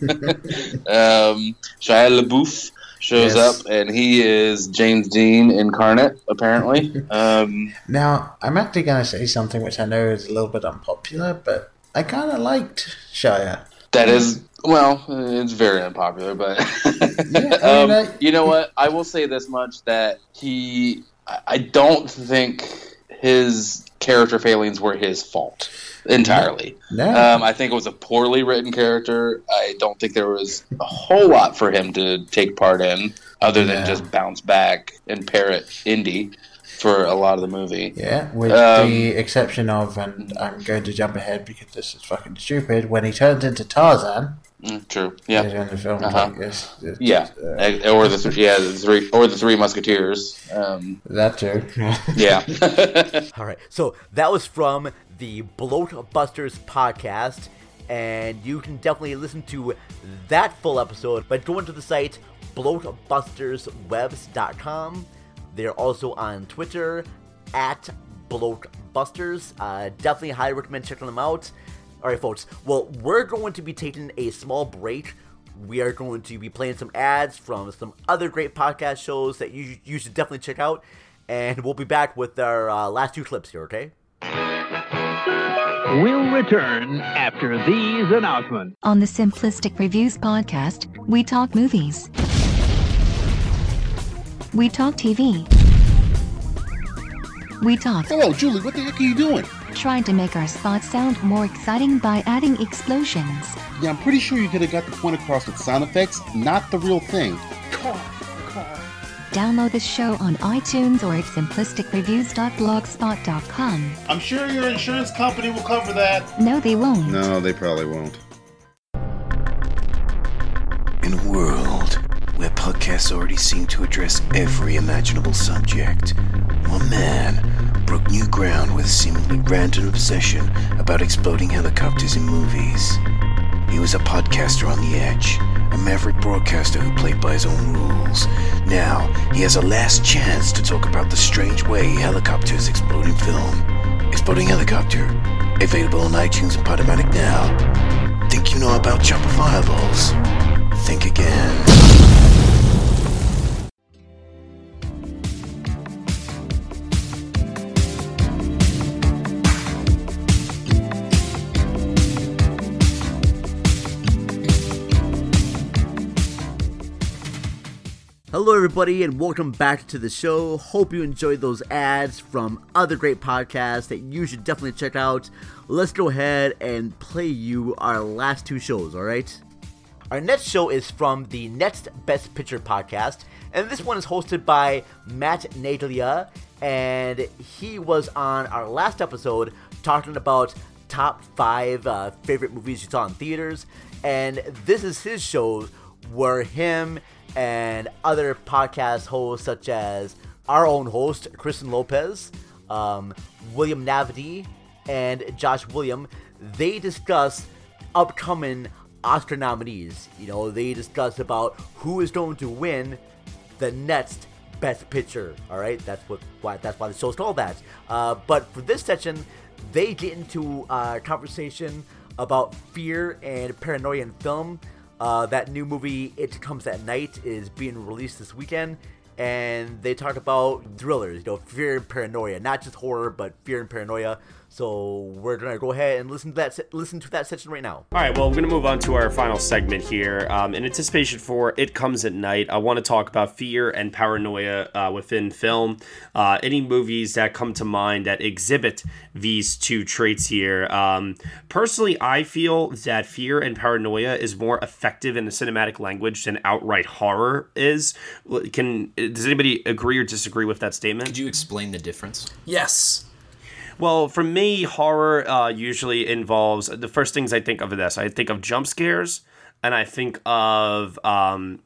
um, Shia LaBeouf shows
Yes.
up, and he is James Dean incarnate, apparently. Um,
Now, I'm actually going to say something which I know is a little bit unpopular, but I kind of liked Shia.
that is, well, it's very unpopular, but
mean,
um,
I-
you know what? I will say this much: that he, I- I don't think his character failings were his fault entirely.
No.
Um, I think it was a poorly written character. I don't think there was a whole lot for him to take part in, other than
No.
just bounce back and parrot Indy for a lot of the movie.
Yeah, with
Um,
the exception of, and I'm going to jump ahead because this is fucking stupid, when he turns into Tarzan.
Mm, true. Yeah.
later in the film,
Uh-huh.
like, it's- it's,
Yeah,
uh,
or the th- yeah the three or the Three Musketeers. Um,
that too.
yeah.
All right, so that was from the Bloatbusters podcast, and you can definitely listen to that full episode by going to the site bloatbusters webs dot com. They're also on Twitter at Bloatbusters. Uh, definitely highly recommend checking them out. All right, folks. Well, we're going to be taking a small break. We are going to be playing some ads from some other great podcast shows that you you should definitely check out, and we'll be back with our uh, last two clips here. Okay.
We'll return after these announcements.
On the Simplistic Reviews podcast, we talk movies. We talk T V. We talk.
Hello, Julie, what the heck are you doing?
Trying to make our spots sound more exciting by adding explosions.
Yeah, I'm pretty sure you could have got the point across with sound effects, not the real thing. Car, car.
Download the show on iTunes or at simplistic reviews dot blogspot dot com.
I'm sure your insurance company will cover that.
No, they won't.
No, they probably won't.
In a world where podcasts already seem to address every imaginable subject, one man broke new ground with a seemingly random obsession about exploding helicopters in movies. He was a podcaster on the edge, a maverick broadcaster who played by his own rules. Now, he has a last chance to talk about the strange way helicopters explode in film. Exploding Helicopter, available on iTunes and Podomatic now. Think you know about chopper fireballs? Think again.
Hello, everybody, and welcome back to the show. Hope you enjoyed those ads from other great podcasts that you should definitely check out. Let's go ahead and play you our last two shows, all right? Our next show is from the Next Best Picture podcast, and this one is hosted by Matt Naglia, and he was on our last episode talking about top five uh, favorite movies you saw in theaters, and this is his show where him and other podcast hosts such as our own host, Kristen Lopez, um, William Navity, and Josh William, they discuss upcoming Oscar nominees. You know, they discuss about who is going to win the next Best Picture. All right, that's what why that's why the show's called that. Uh, but for this section, they get into a conversation about fear and paranoia in film. Uh, that new movie, It Comes at Night, is being released this weekend, and they talk about thrillers, you know, fear and paranoia, not just horror, but fear and paranoia. So we're gonna go ahead and listen to that. Se- listen to that section right now.
All right. Well, we're gonna move on to our final segment here. Um, in anticipation for It Comes at Night, I want to talk about fear and paranoia uh, within film. Uh, any movies that come to mind that exhibit these two traits here. Um, personally, I feel that fear and paranoia is more effective in the cinematic language than outright horror is. Can does anybody agree or disagree with that statement?
Could you explain the difference?
Yes. Well, for me, horror uh, usually involves, the first things I think of this, I think of jump scares, and I think of um,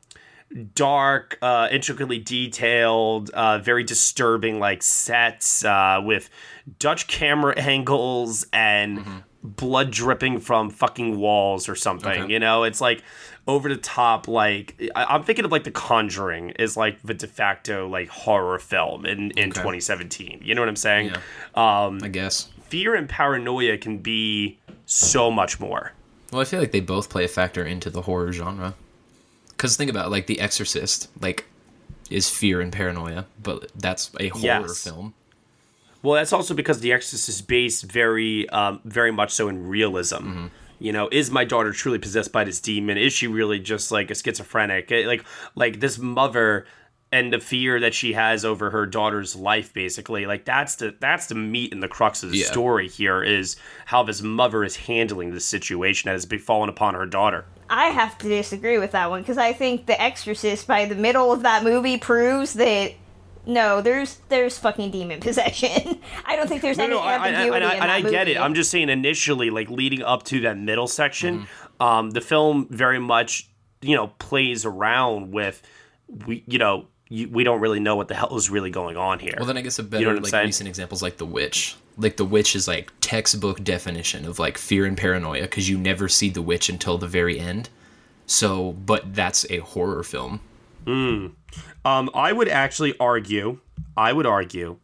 dark, uh, intricately detailed, uh, very disturbing like sets uh, with Dutch camera angles and mm-hmm. blood dripping from fucking walls or something. Okay. You know, it's like over the top, like I- I'm thinking of like The Conjuring is like the de facto like horror film in, in okay. twenty seventeen. You know what I'm saying?
Yeah.
Um,
I guess.
Fear and paranoia can be so much more.
Well, I feel like they both play a factor into the horror genre. Because think about it, like The Exorcist, like is fear and paranoia, but that's a horror
yes.
film.
Well, that's also because The Exorcist is based very, um, very much so in realism. Mm-hmm. You know, is my daughter truly possessed by this demon? Is she really just like a schizophrenic? Like, like this mother and the fear that she has over her daughter's life, basically. Like that's the that's the meat and the crux of the yeah. story here is how this mother is handling this situation that has befallen upon her daughter.
I have to disagree with that one because I think The Exorcist, by the middle of that movie, proves that. No, there's there's fucking demon possession. I don't think there's no, any
no,
ambiguity
I, I, I,
in that
and I
movie.
get it. I'm just saying initially, like leading up to that middle section, mm-hmm. um, the film very much, you know, plays around with, we, you know, you, we don't really know what the hell is really going on here.
Well, then I guess a better
you know
like recent examples like The Witch. Like The Witch is like textbook definition of like fear and paranoia because you never see the witch until the very end. So, but that's a horror film.
Hmm. Um, I would actually argue, I would argue,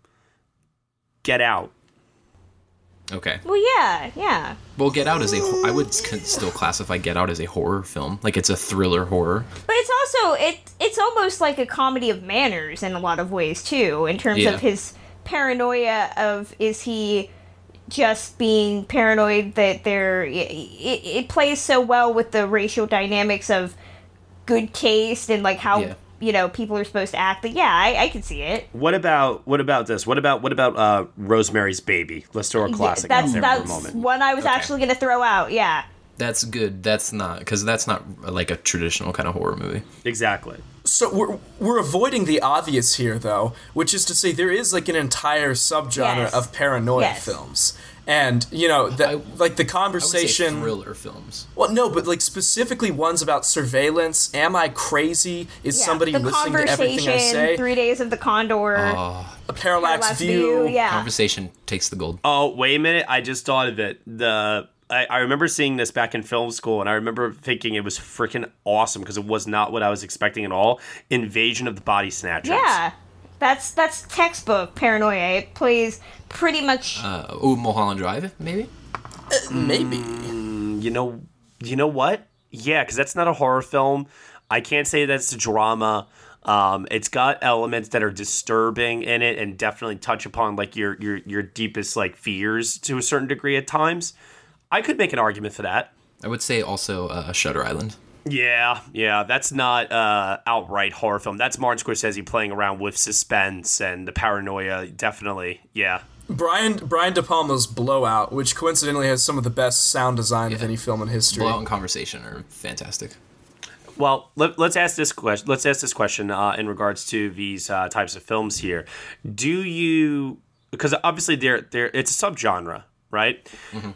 Get Out.
Okay.
Well, yeah, yeah.
Well, Get Out is a, I would still classify Get Out as a horror film. Like, it's a thriller horror.
But it's also, it it's almost like a comedy of manners in a lot of ways, too, in terms
yeah.
of his paranoia of, is he just being paranoid that they're, it, it, it plays so well with the racial dynamics of good taste and, like, how... Yeah. you know, people are supposed to act. But yeah, I, I can see it.
What about what about this? What about what about uh, Rosemary's Baby? Let's throw a classic
that's,
out there
that's
for a moment.
One I was
okay.
actually going to throw out. Yeah,
That's good. That's not, because that's not like a traditional kind of horror movie.
Exactly.
So we're we're avoiding the obvious here, though, which is to say there is like an entire subgenre
Yes.
of paranoia
Yes.
films, and you know that like the conversation.
I would say thriller films.
Well, no, but like specifically ones about surveillance. Am I crazy? Is
Yeah,
somebody
the
listening to everything I
Conversation,
say?
Three Days of the Condor.
Oh.
A parallax,
Parallax
view.
View, yeah.
Conversation takes the gold.
Oh, wait a minute. I just thought of it. The I, I remember seeing this back in film school, and I remember thinking it was freaking awesome because it was not what I was expecting at all. Invasion of the Body Snatchers.
Yeah, that's that's textbook paranoia. It plays pretty much.
Uh, oh, Mulholland Drive, maybe?
Uh, maybe.
Mm, you know, you know what? Yeah, because that's not a horror film. I can't say that's a drama. Um, it's got elements that are disturbing in it and definitely touch upon like your your your deepest like fears to a certain degree at times. I could make an argument for that.
I would say also uh, Shutter Island.
Yeah, yeah, that's not uh, outright horror film. That's Martin Scorsese playing around with suspense and the paranoia. Definitely, yeah.
Brian Brian De Palma's Blowout, which coincidentally has some of the best sound design of any film in history.
Blowout and Conversation are fantastic.
Well, let, let's ask this question. Let's ask this question uh, in regards to these uh, types of films here. Do you, because obviously they're they're it's a subgenre, right?
Mm-hmm.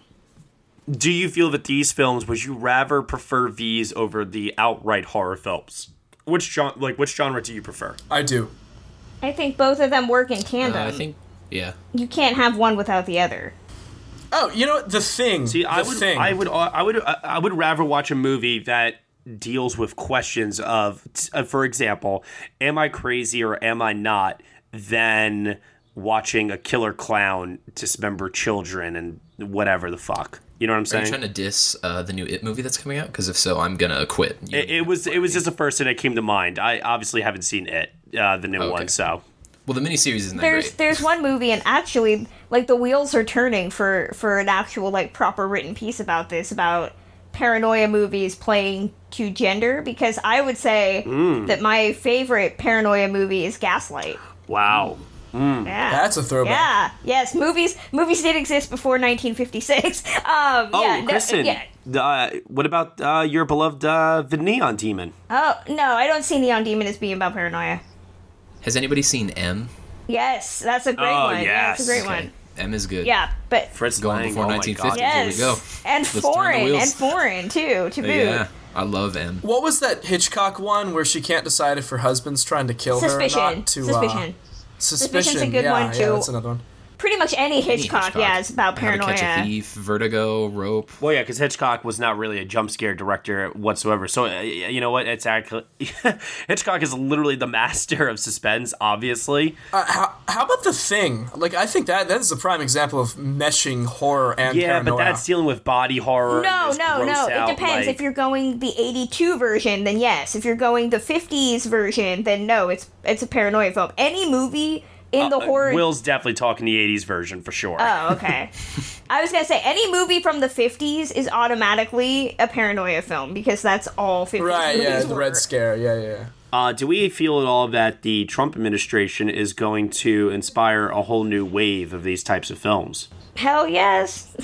Do you feel that these films, would you rather prefer these over the outright horror films? Which genre, like which genre do you prefer?
I do.
I think both of them work in tandem.
Uh, I think, yeah.
You can't have one without the other.
Oh, you know what? The Thing.
See,
the
I would,
thing.
I would, I would, I would rather watch a movie that deals with questions of, uh, for example, am I crazy or am I not, than watching a killer clown dismember children and whatever the fuck. You know what I'm saying?
Are you trying to diss uh, the new It movie that's coming out? Because if so, I'm gonna quit. You
It, it was it was just the first thing that came to mind. I obviously haven't seen it, uh, the new
Okay.
one. So,
well, the miniseries isn't that
There's
great.
there's one movie, and actually, like the wheels are turning for for an actual like proper written piece about this, about paranoia movies playing to gender. Because I would say
Mm.
that my favorite paranoia movie is Gaslight.
wow. Mm.
Yeah,
That's a throwback.
Yeah, yes, movies movies did exist before nineteen fifty-six. Um,
Oh,
yeah, no,
Kristen,
yeah.
uh, what about uh, your beloved uh, The Neon Demon?
Oh no, I don't see Neon Demon as being about paranoia.
Has anybody seen M?
Yes, that's a great
Oh,
one. Yeah, it's a
yes.
great
Okay.
one.
M is good.
Yeah, but
Fritz
Going
Lang,
before
oh my
nineteen
God.
fifty.
yes,
Here we go.
and
Let's turn the
foreign,
wheels.
and foreign too, to boot.
Yeah, I love M.
What was that Hitchcock one where she can't decide if her husband's trying to kill
Suspicion.
her or not? To,
Suspicion.
Uh, Suspicion.
Suspicion's a good
yeah,
one,
yeah,
too.
that's another one.
Pretty much any Hitchcock,
Hitchcock.
yeah, it's about
How to Catch a
paranoia.
Thief, Vertigo, Rope.
Well, yeah, because Hitchcock was not really a jump scare director whatsoever. So, uh, you know what? It's actually Hitchcock is literally the master of suspense. Obviously,
Uh, how, how about The Thing? Like, I think that that is a prime example of meshing horror and
yeah,
paranoia.
but that's dealing with body horror. and
No,
this
no,
gross
no. It
out,
depends.
like-
If you're going the eighty-two version, then yes. If you're going the fifties version, then no. It's it's a paranoia film. Any movie in the
Uh,
horror.
Will's definitely talking the eighties version for sure.
Oh, okay. I was gonna say any movie from the fifties is automatically a paranoia film because that's all fifties
right,
movies
yeah, the
were.
Red Scare, yeah, yeah.
Uh, do we feel at all that the Trump administration is going to inspire a whole new wave of these types of films?
Hell yes.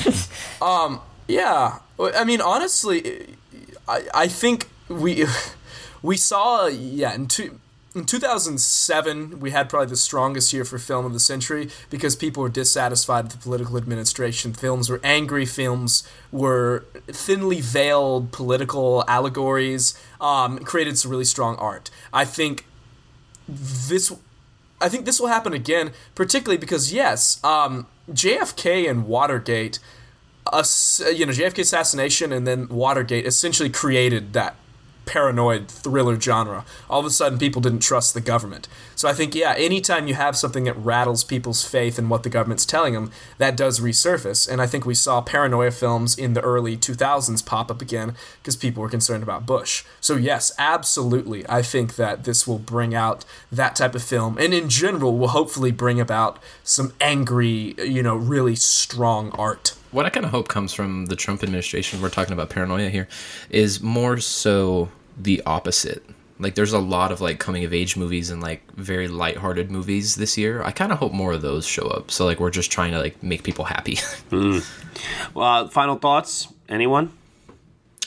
Um, yeah. I mean, honestly, I I think we we saw yeah in two. In two thousand seven, we had probably the strongest year for film of the century because people were dissatisfied with the political administration. Films were angry. Films were thinly veiled political allegories. Um, created some really strong art. I think this, I think this will happen again, particularly because yes, um, J F K and Watergate, uh, you know, J F K assassination and then Watergate essentially created that paranoid thriller genre. All of a sudden people didn't trust the government. So I think, yeah, anytime you have something that rattles people's faith in what the government's telling them, that does resurface. And I think we saw paranoia films in the early two thousands pop up again because people were concerned about Bush. So yes, absolutely, I think that this will bring out that type of film, and in general will hopefully bring about some angry, you know, really strong art.
What I kind of hope comes from the Trump administration, we're talking about paranoia here, is more so the opposite. Like, there's a lot of, like, coming-of-age movies and, like, very lighthearted movies this year. I kind of hope more of those show up. So, like, we're just trying to, like, make people happy.
mm. Well, uh, final thoughts? Anyone?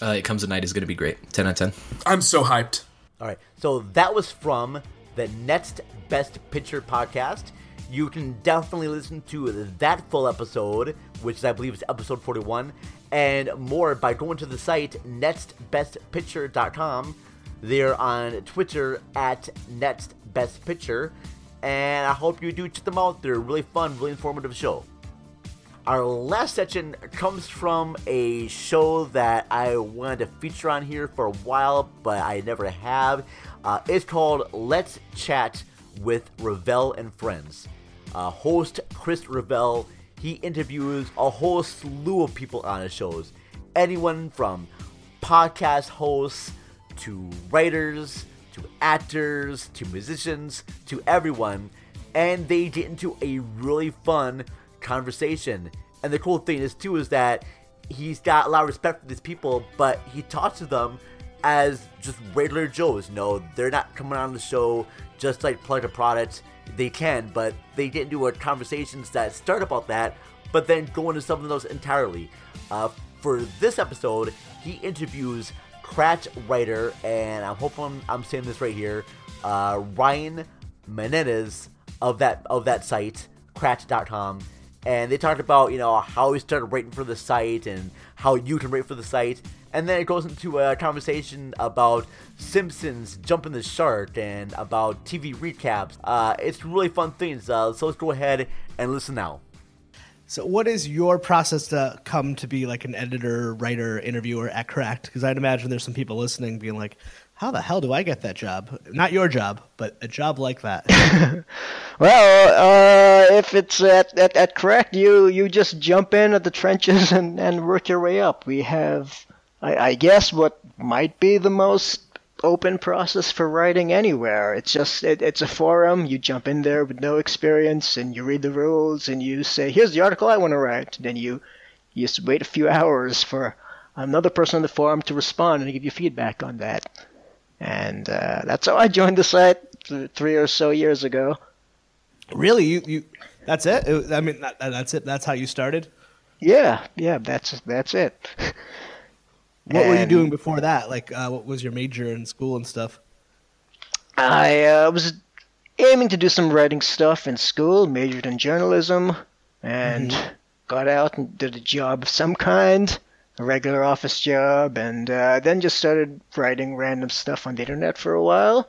Uh, It Comes at Night is going to be great. ten out of ten.
I'm so hyped.
All right, so that was from the Next Best Picture podcast. You can definitely listen to that full episode, which I believe is episode forty-one, and more by going to the site next best picture dot com. They're on Twitter at Next Best Picture, and I hope you do check them out. They're really fun, really informative show. Our last section comes from a show that I wanted to feature on here for a while, but I never have. Uh, it's called Let's Chat with Ravel and Friends. Uh, host Chris Ravel, he interviews a whole slew of people on his shows. Anyone from podcast hosts to writers to actors to musicians to everyone, and they get into a really fun conversation. And the cool thing is too is that he's got a lot of respect for these people, but he talks to them as just regular Joes. You know, they're not coming on the show just like plug a product. They can, but they get into a conversations that start about that, but then go into something else entirely. Uh, for this episode, he interviews Cracked writer, and I'm hoping I'm, I'm saying this right here, uh, Ryan Menendez of that of that site, cracked dot com. And they talked about, you know, how he started writing for the site and how you can write for the site. And then it goes into a conversation about Simpsons Jumping the Shark and about T V recaps. Uh, it's really fun things. Uh, so let's go ahead and listen now.
So what is your process to come to be like an editor, writer, interviewer at Cracked? Because I'd imagine there's some people listening being like, how the hell do I get that job? Not your job, but a job like that.
Well, uh, if it's at, at, at Cracked, you, you just jump in at the trenches and, and work your way up. We have, I, I guess, what might be the most open process for writing anywhere. It's just, it, it's a forum. You jump in there with no experience and you read the rules and you say, here's the article I want to write. Then you, you just wait a few hours for another person on the forum to respond and give you feedback on that. And uh, that's how I joined the site th- three or so years ago.
Really? You, you that's it? it I mean, that, that's it? That's how you started?
Yeah, yeah, that's that's it.
What and were you doing before that? Like, uh, what was your major in school and stuff?
I uh, was aiming to do some writing stuff in school, majored in journalism, and mm-hmm. got out and did a job of some kind. A regular office job, and uh, then just started writing random stuff on the internet for a while.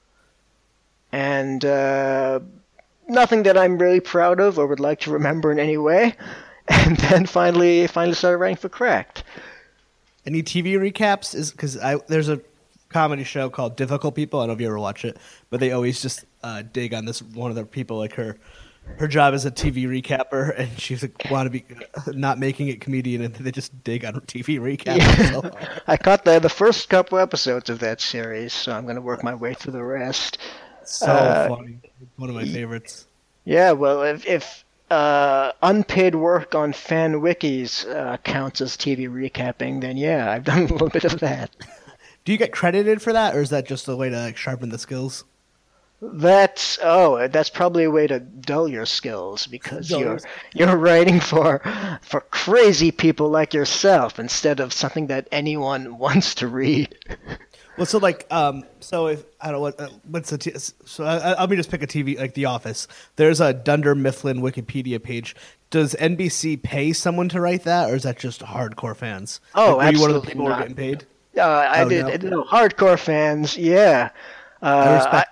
And uh, nothing that I'm really proud of or would like to remember in any way. And then finally, finally started writing for Cracked.
Any T V recaps? Is because I there's a comedy show called Difficult People. I don't know if you ever watch it, but they always just uh, dig on this one of the people like her. Her job is a T V recapper, and she's a wannabe not making it comedian, and they just dig on T V recaps.
Yeah.
So.
I caught the the first couple episodes of that series, so I'm going to work my way through the rest.
So
uh,
funny. One of my favorites.
Yeah, well, if, if uh, unpaid work on fan wikis uh, counts as T V recapping, then yeah, I've done a little bit of that.
Do you get credited for that, or is that just a way to like, sharpen the skills?
That's oh, that's probably a way to dull your skills because dull you're you're writing for for crazy people like yourself instead of something that anyone wants to read.
Well, so like, um, so if I don't what uh, what's the t- so I, I, let me just pick a T V like The Office. There's a Dunder Mifflin Wikipedia page. Does N B C pay someone to write that, or is that just hardcore fans?
Oh,
like, were you one of the
absolutely
people
not.
who are getting paid?
Uh, I
oh,
did.
No?
No, hardcore fans, yeah. Uh,
I respect.
I,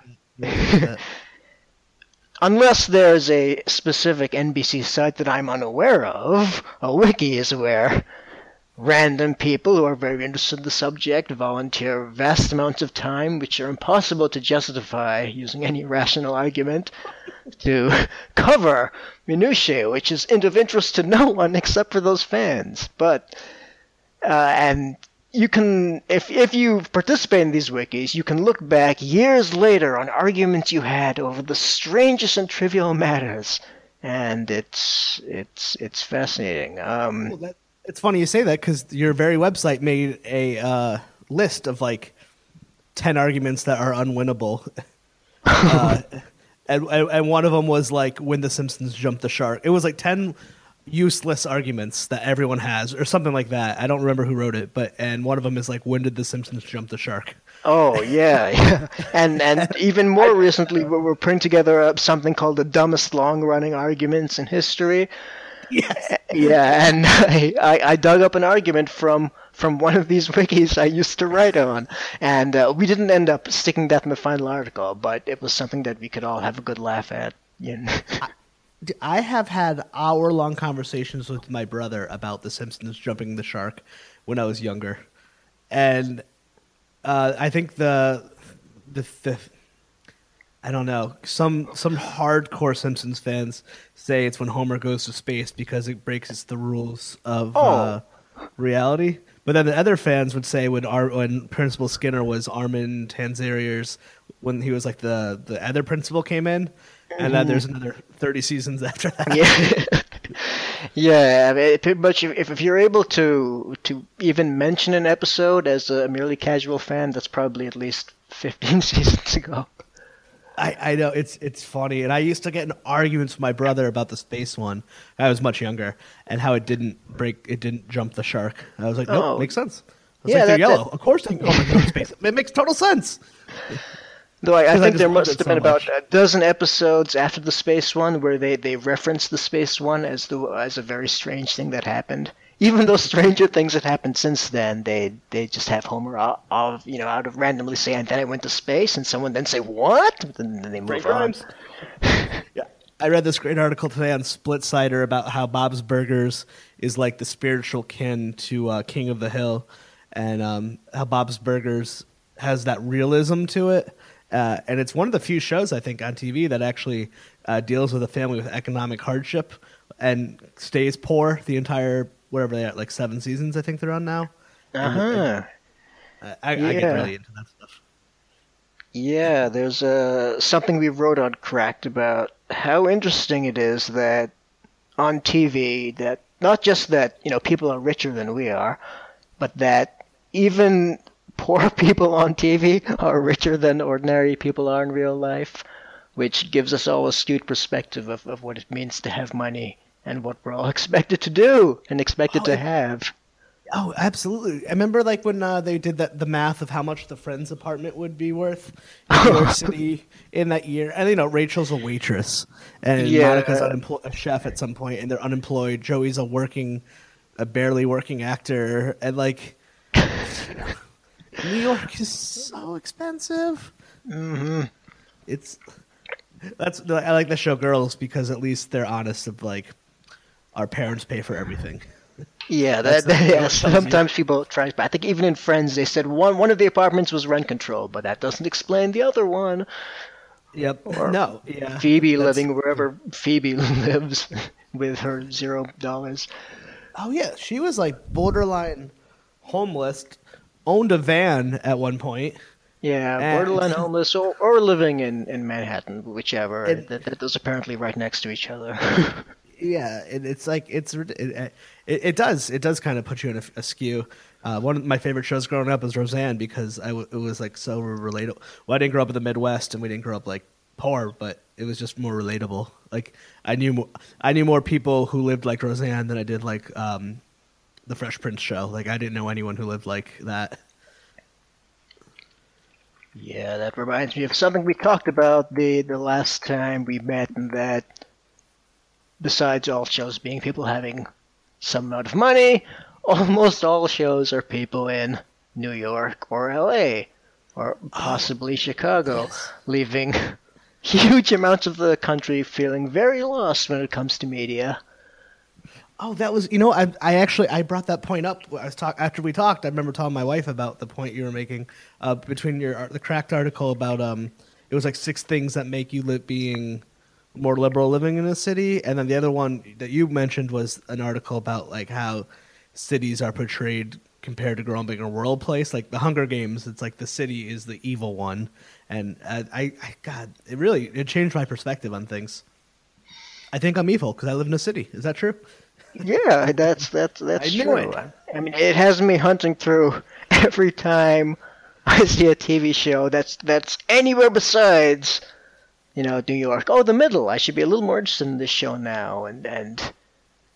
Unless there's a specific N B C site that I'm unaware of, a wiki is where random people who are very interested in the subject volunteer vast amounts of time, which are impossible to justify using any rational argument, to cover minutiae, which is of interest to no one except for those fans. But uh, and you can, if if you participate in these wikis, you can look back years later on arguments you had over the strangest and trivial matters, and it's it's it's fascinating. Um,
well, that, it's funny you say that because your very website made a uh, list of like ten arguments that are unwinnable, uh, and, and and one of them was like when the Simpsons jumped the shark. It was like ten useless arguments that everyone has, or something like that. I don't remember who wrote it, but and one of them is like, when did the Simpsons jump the shark?
Oh yeah, yeah. and and even more recently, we were putting together uh, something called the dumbest long-running arguments in history.
Yes.
Yeah, and I, I, I dug up an argument from from one of these wikis I used to write on, and uh, we didn't end up sticking that in the final article, but it was something that we could all have a good laugh at. You know?
I have had hour-long conversations with my brother about The Simpsons jumping the shark when I was younger, and uh, I think the, the the I don't know some some hardcore Simpsons fans say it's when Homer goes to space because it breaks the rules of
Oh.
uh, reality. But then the other fans would say when Ar- when Principal Skinner was Armin Tanzariers, when he was like the the other principal came in. And then
Mhm.
there's another thirty seasons after that.
Yeah, yeah. I mean, pretty much. If if you're able to to even mention an episode as a merely casual fan, that's probably at least fifteen seasons ago.
I, I know it's it's funny, and I used to get in arguments with my brother about the space one. I was much younger, and how it didn't break, it didn't jump the shark. I was like, nope,
Oh.
makes sense. I was
Yeah,
like, they're
that-
yellow.
that-
Of course they can go into space. It makes total sense.
Though I, I
Because I
think
just
there
loved
must
it
have
so
been about
much.
a dozen episodes after the space one where they, they referenced the space one as the as a very strange thing that happened. Even though stranger things had happened since then, they they just have Homer out of you know out of randomly say, and then I went to space, and someone then say what, and then they move
Great
on.
rhymes. Yeah, I read this great article today on Split Sider about how Bob's Burgers is like the spiritual kin to uh, King of the Hill, and um, how Bob's Burgers has that realism to it. Uh, and it's one of the few shows, I think, on T V that actually uh, deals with a family with economic hardship and stays poor the entire, whatever they are, like seven seasons, I think they're on now.
Uh-huh.
And, uh, I, I get
Yeah.
really into that stuff.
Yeah, there's uh, something we wrote on Cracked about how interesting it is that on T V that not just that you know people are richer than we are, but that even poor people on T V are richer than ordinary people are in real life, which gives us all a skewed perspective of, of what it means to have money and what we're all expected to do and expected
Oh,
to
it-
have.
Oh, absolutely! I remember like when uh, they did that the math of how much the Friends apartment would be worth in New York City in that year, and you know Rachel's a waitress, and
Yeah.
Monica's unemplo- a chef at some point, and they're unemployed. Joey's a working, a barely working actor, and like New York is so expensive.
Mm-hmm.
It's that's I like the show Girls because at least they're honest of like our parents pay for everything.
Yeah,
That's
that,
the-
yeah,
that tells you.
sometimes people try. I think even in Friends, they said one one of the apartments was rent controlled, but that doesn't explain the other one.
Yep.
Or
No. Yeah.
Phoebe
That's-
living wherever Phoebe lives with her zero dollars.
Oh yeah, she was like borderline homeless, owned a van at one point.
Yeah,
And-
borderline homeless or, or living in, in Manhattan, whichever.
And-
that, that those apparently right next to each other.
Yeah, and it's like it's it, it, it does it does kind of put you in a, a skew. Uh, one of my favorite shows growing up was Roseanne because I w- it was like so relatable. Well, I didn't grow up in the Midwest and we didn't grow up like poor, but it was just more relatable. Like I knew more, I knew more people who lived like Roseanne than I did like um, the Fresh Prince show. Like I didn't know anyone who lived like that.
Yeah, that reminds me of something we talked about the, the last time we met, and that besides all shows being people having some amount of money, almost all shows are people in New York or L A or possibly Chicago, leaving huge amounts of the country feeling very lost when it comes to media.
Oh, that was you know I I actually I brought that point up. I was talk after we talked. I remember telling my wife about the point you were making uh, between your the Cracked article about um it was like six things that make you live being more liberal living in a city, and then the other one that you mentioned was an article about like how cities are portrayed compared to growing up in a rural place. Like the Hunger Games, it's like the city is the evil one, and I, I, I God, it really it changed my perspective on things. I think I'm evil because I live in a city. Is that true?
Yeah, that's that's that's
I knew
true.
it.
I mean, it has me hunting through every time I see a T V show that's that's anywhere besides, you know, New York. Oh, the middle. I should be a little more interested in this show now. And and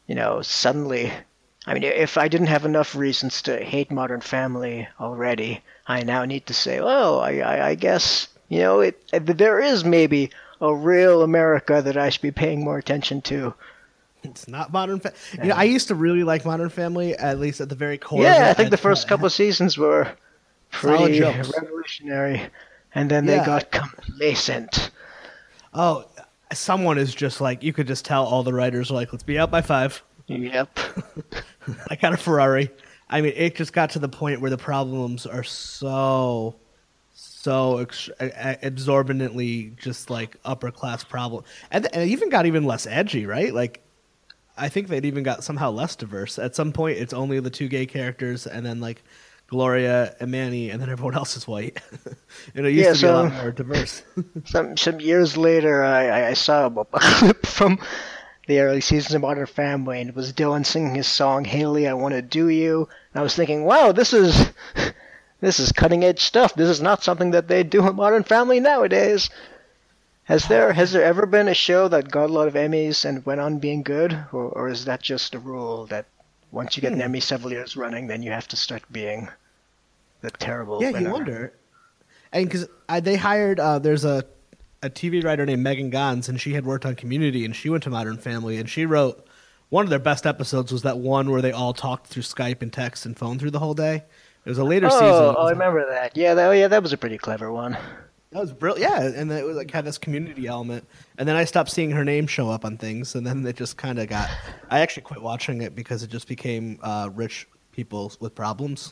you know, suddenly, I mean, if I didn't have enough reasons to hate Modern Family already, I now need to say, well, I, I, I guess, you know, it there is maybe a real America that I should be paying more attention to.
It's not Modern Family. You know, I used to really like Modern Family, at least at the very core.
Yeah,
of it.
I think
I'd-
the first couple of seasons were
Solid
pretty
jokes.
revolutionary, and then
Yeah.
they got complacent.
Oh, someone is just like, you could just tell all the writers are like, let's be out by five.
Yep.
I got a Ferrari. I mean, it just got to the point where the problems are so, so ex- a- absorbently just like upper class problem, and, and it even got even less edgy, right? Like, I think they'd even got somehow less diverse. At some point, it's only the two gay characters, and then like Gloria and Manny, and then everyone else is white. And it used
Yeah,
to be a lot
so-
more diverse.
Some some years later, I, I- I saw a clip from the early seasons of Modern Family, and it was Dylan singing his song "Haley, I Want to Do You." And I was thinking, wow, this is this is cutting edge stuff. This is not something that they do in Modern Family nowadays. Has there has there ever been a show that got a lot of Emmys and went on being good, or or is that just a rule that once you get an
Hmm.
Emmy several years running, then you have to start being the terrible
Yeah,
winner?
you wonder. And because they hired, uh, there's a, a T V writer named Megan Gons, and she had worked on Community, and she went to Modern Family, and she wrote one of their best episodes was that one where they all talked through Skype and text and phone through the whole day. It was a later
oh,
season. It
oh, I
was-
remember that. Yeah, that, oh, yeah, that was a pretty clever one.
That was brilliant. Yeah, and then it was like had this community element. And then I stopped seeing her name show up on things, and then it just kind of got. I actually quit watching it because it just became uh, rich people with problems.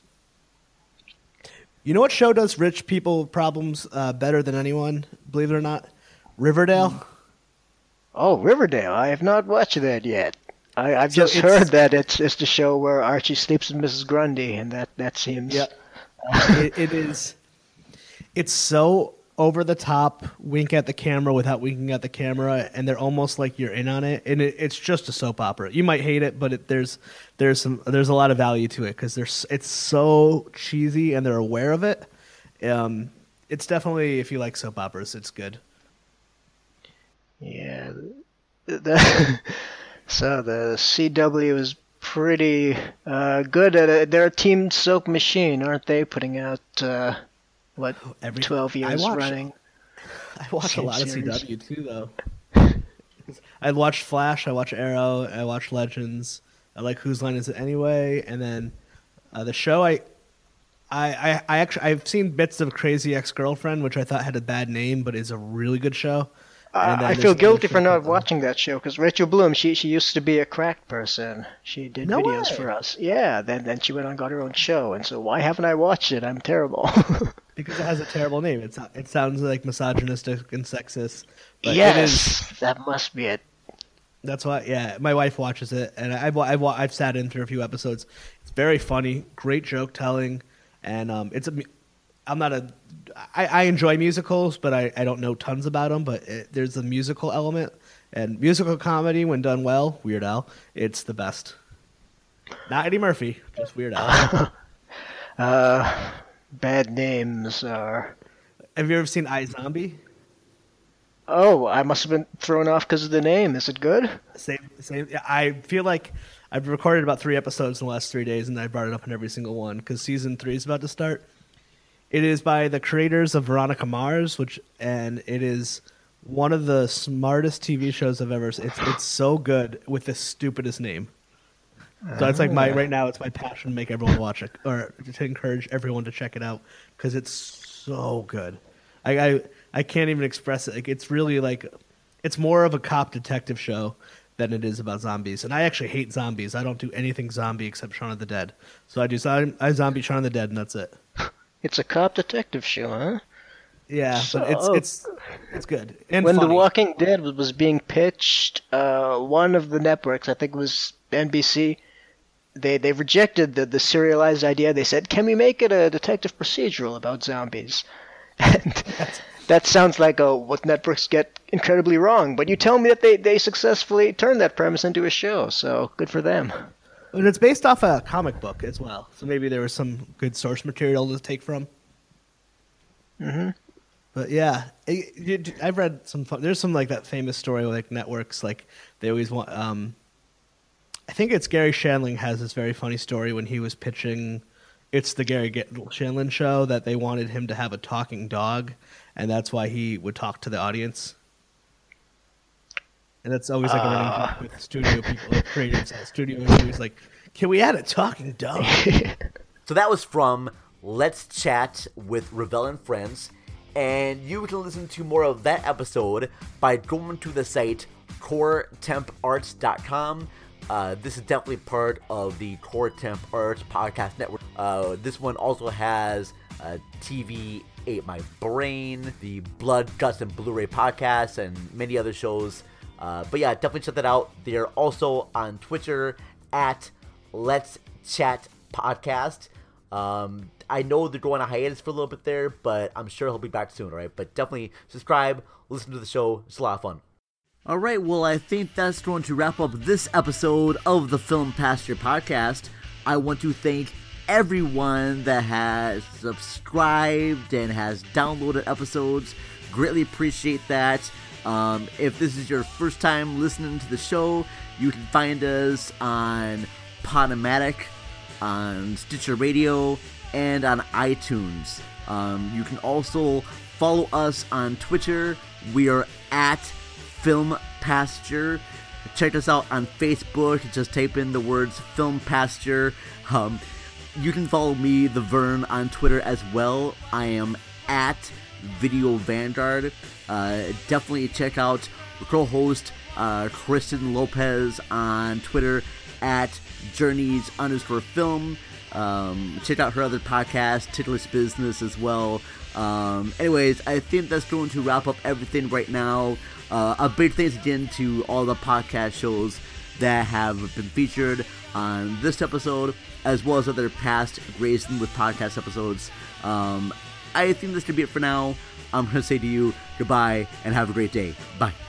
You know what show does rich people with problems uh, better than anyone? Believe it or not, Riverdale.
Oh, Riverdale! I have not watched that yet. I, I've
So
just
it's-
heard that it's it's the show where Archie sleeps with Missus Grundy, and that that seems.
Yeah. it, it is. It's so over the top, wink at the camera without winking at the camera, and they're almost like you're in on it. And it, it's just a soap opera. You might hate it, but it, there's there's some there's a lot of value to it because there's it's so cheesy and they're aware of it. Um, it's definitely, if you like soap operas, it's good.
Yeah. The, so the C W is pretty uh, good at it. They're a team soap machine, aren't they? Putting out uh, what
Every
twelve years
I watch,
running.
I watch a
Same
lot of
series.
C W too, though. I watch Flash, I watch Arrow, I watch Legends. I like Whose Line Is It Anyway? And then uh, the show I, I, I, I actually I've seen bits of Crazy Ex-Girlfriend, which I thought had a bad name, but is a really good show. And then
Uh, I
there's
feel
another
guilty
show
for not
called-
watching that show because Rachel Bloom, she she used to be a crack person. She did
No
videos
way.
for us. Yeah, then then she went on and got her own show, and so why haven't I watched it? I'm terrible.
Because it has a terrible name. It's it sounds like misogynistic and sexist. But it is,
yes, that must be it.
That's why, yeah. My wife watches it, and I've I've, I've sat in through a few episodes. It's very funny, great joke telling, and um, it's a. I'm not a. I, I enjoy musicals, but I, I don't know tons about them. But it, there's a musical element, and musical comedy when done well, Weird Al, it's the best. Not Eddie Murphy, just Weird Al.
Uh, bad names are.
Have you ever seen iZombie?
Oh, I must have been thrown off because of the name. Is it good?
Same, same. yeah, I feel like I've recorded about three episodes in the last three days, and I brought it up in every single one because season three is about to start. It is by the creators of Veronica Mars, which and it is one of the smartest T V shows I've ever. It's it's so good with the stupidest name. So it's like my right now. It's my passion to make everyone watch it, or to encourage everyone to check it out because it's so good. I, I I can't even express it. Like it's really like it's more of a cop detective show than it is about zombies. And I actually hate zombies. I don't do anything zombie except Shaun of the Dead. So I do I zombie Shaun of the Dead, and that's it.
It's a cop detective show, huh?
Yeah,
So-
but it's it's it's good. And
when
funny.
The Walking Dead was, was being pitched, uh, one of the networks, I think it was N B C, they they rejected the, the serialized idea. They said, "Can we make it a detective procedural about zombies?" And that sounds like a, what networks get incredibly wrong. But you tell me that they, they successfully turned that premise into a show, so good for them.
And it's based off a comic book as well, so maybe there was some good source material to take from.
Mm-hmm.
But yeah, it, it, I've read some. Fun, there's some like that famous story with like networks, like they always want. Um, I think it's Gary Shandling has this very funny story when he was pitching It's the Gary Shandling Show that they wanted him to have a talking dog, and that's why he would talk to the audience. And that's always like a running
Uh.
joke with studio people, like creators at studio interviews, like, can we add a talking dog?
So that was from Let's Chat with Ravel and Friends, and you can listen to more of that episode by going to the site core temp arts dot com. Uh, this is definitely part of the Core Temp Arts podcast network. Uh, this one also has uh, T V Ate My Brain, the Blood, Guts, and Blu-ray podcast, and many other shows. Uh, but yeah, definitely check that out. They're also on Twitter at Let's Chat Podcast. Um, I know they're going on hiatus for a little bit there, but I'm sure he'll be back soon, all right? But definitely subscribe, listen to the show. It's a lot of fun. All right, well, I think that's going to wrap up this episode of the Film Pasture Podcast. I want to thank everyone that has subscribed and has downloaded episodes. Greatly appreciate that. Um, if this is your first time listening to the show, you can find us on Podomatic, on Stitcher Radio, and on iTunes. Um, you can also follow us on Twitter. We are at Film Pasture. Check us out on Facebook. Just type in the words Film Pasture. Um, you can follow me, The Vern, on Twitter as well. I am at Video Vanguard. Uh, definitely check out co-host uh, Kristen Lopez on Twitter at Journeys underscore film. Um, check out her other podcast, Ticklish Business, as well. Um, anyways, I think that's going to wrap up everything right now. Uh, a big thanks again to all the podcast shows that have been featured on this episode, as well as other past Grayson with podcast episodes. Um, I think this could be it for now. I'm going to say to you goodbye and have a great day. Bye.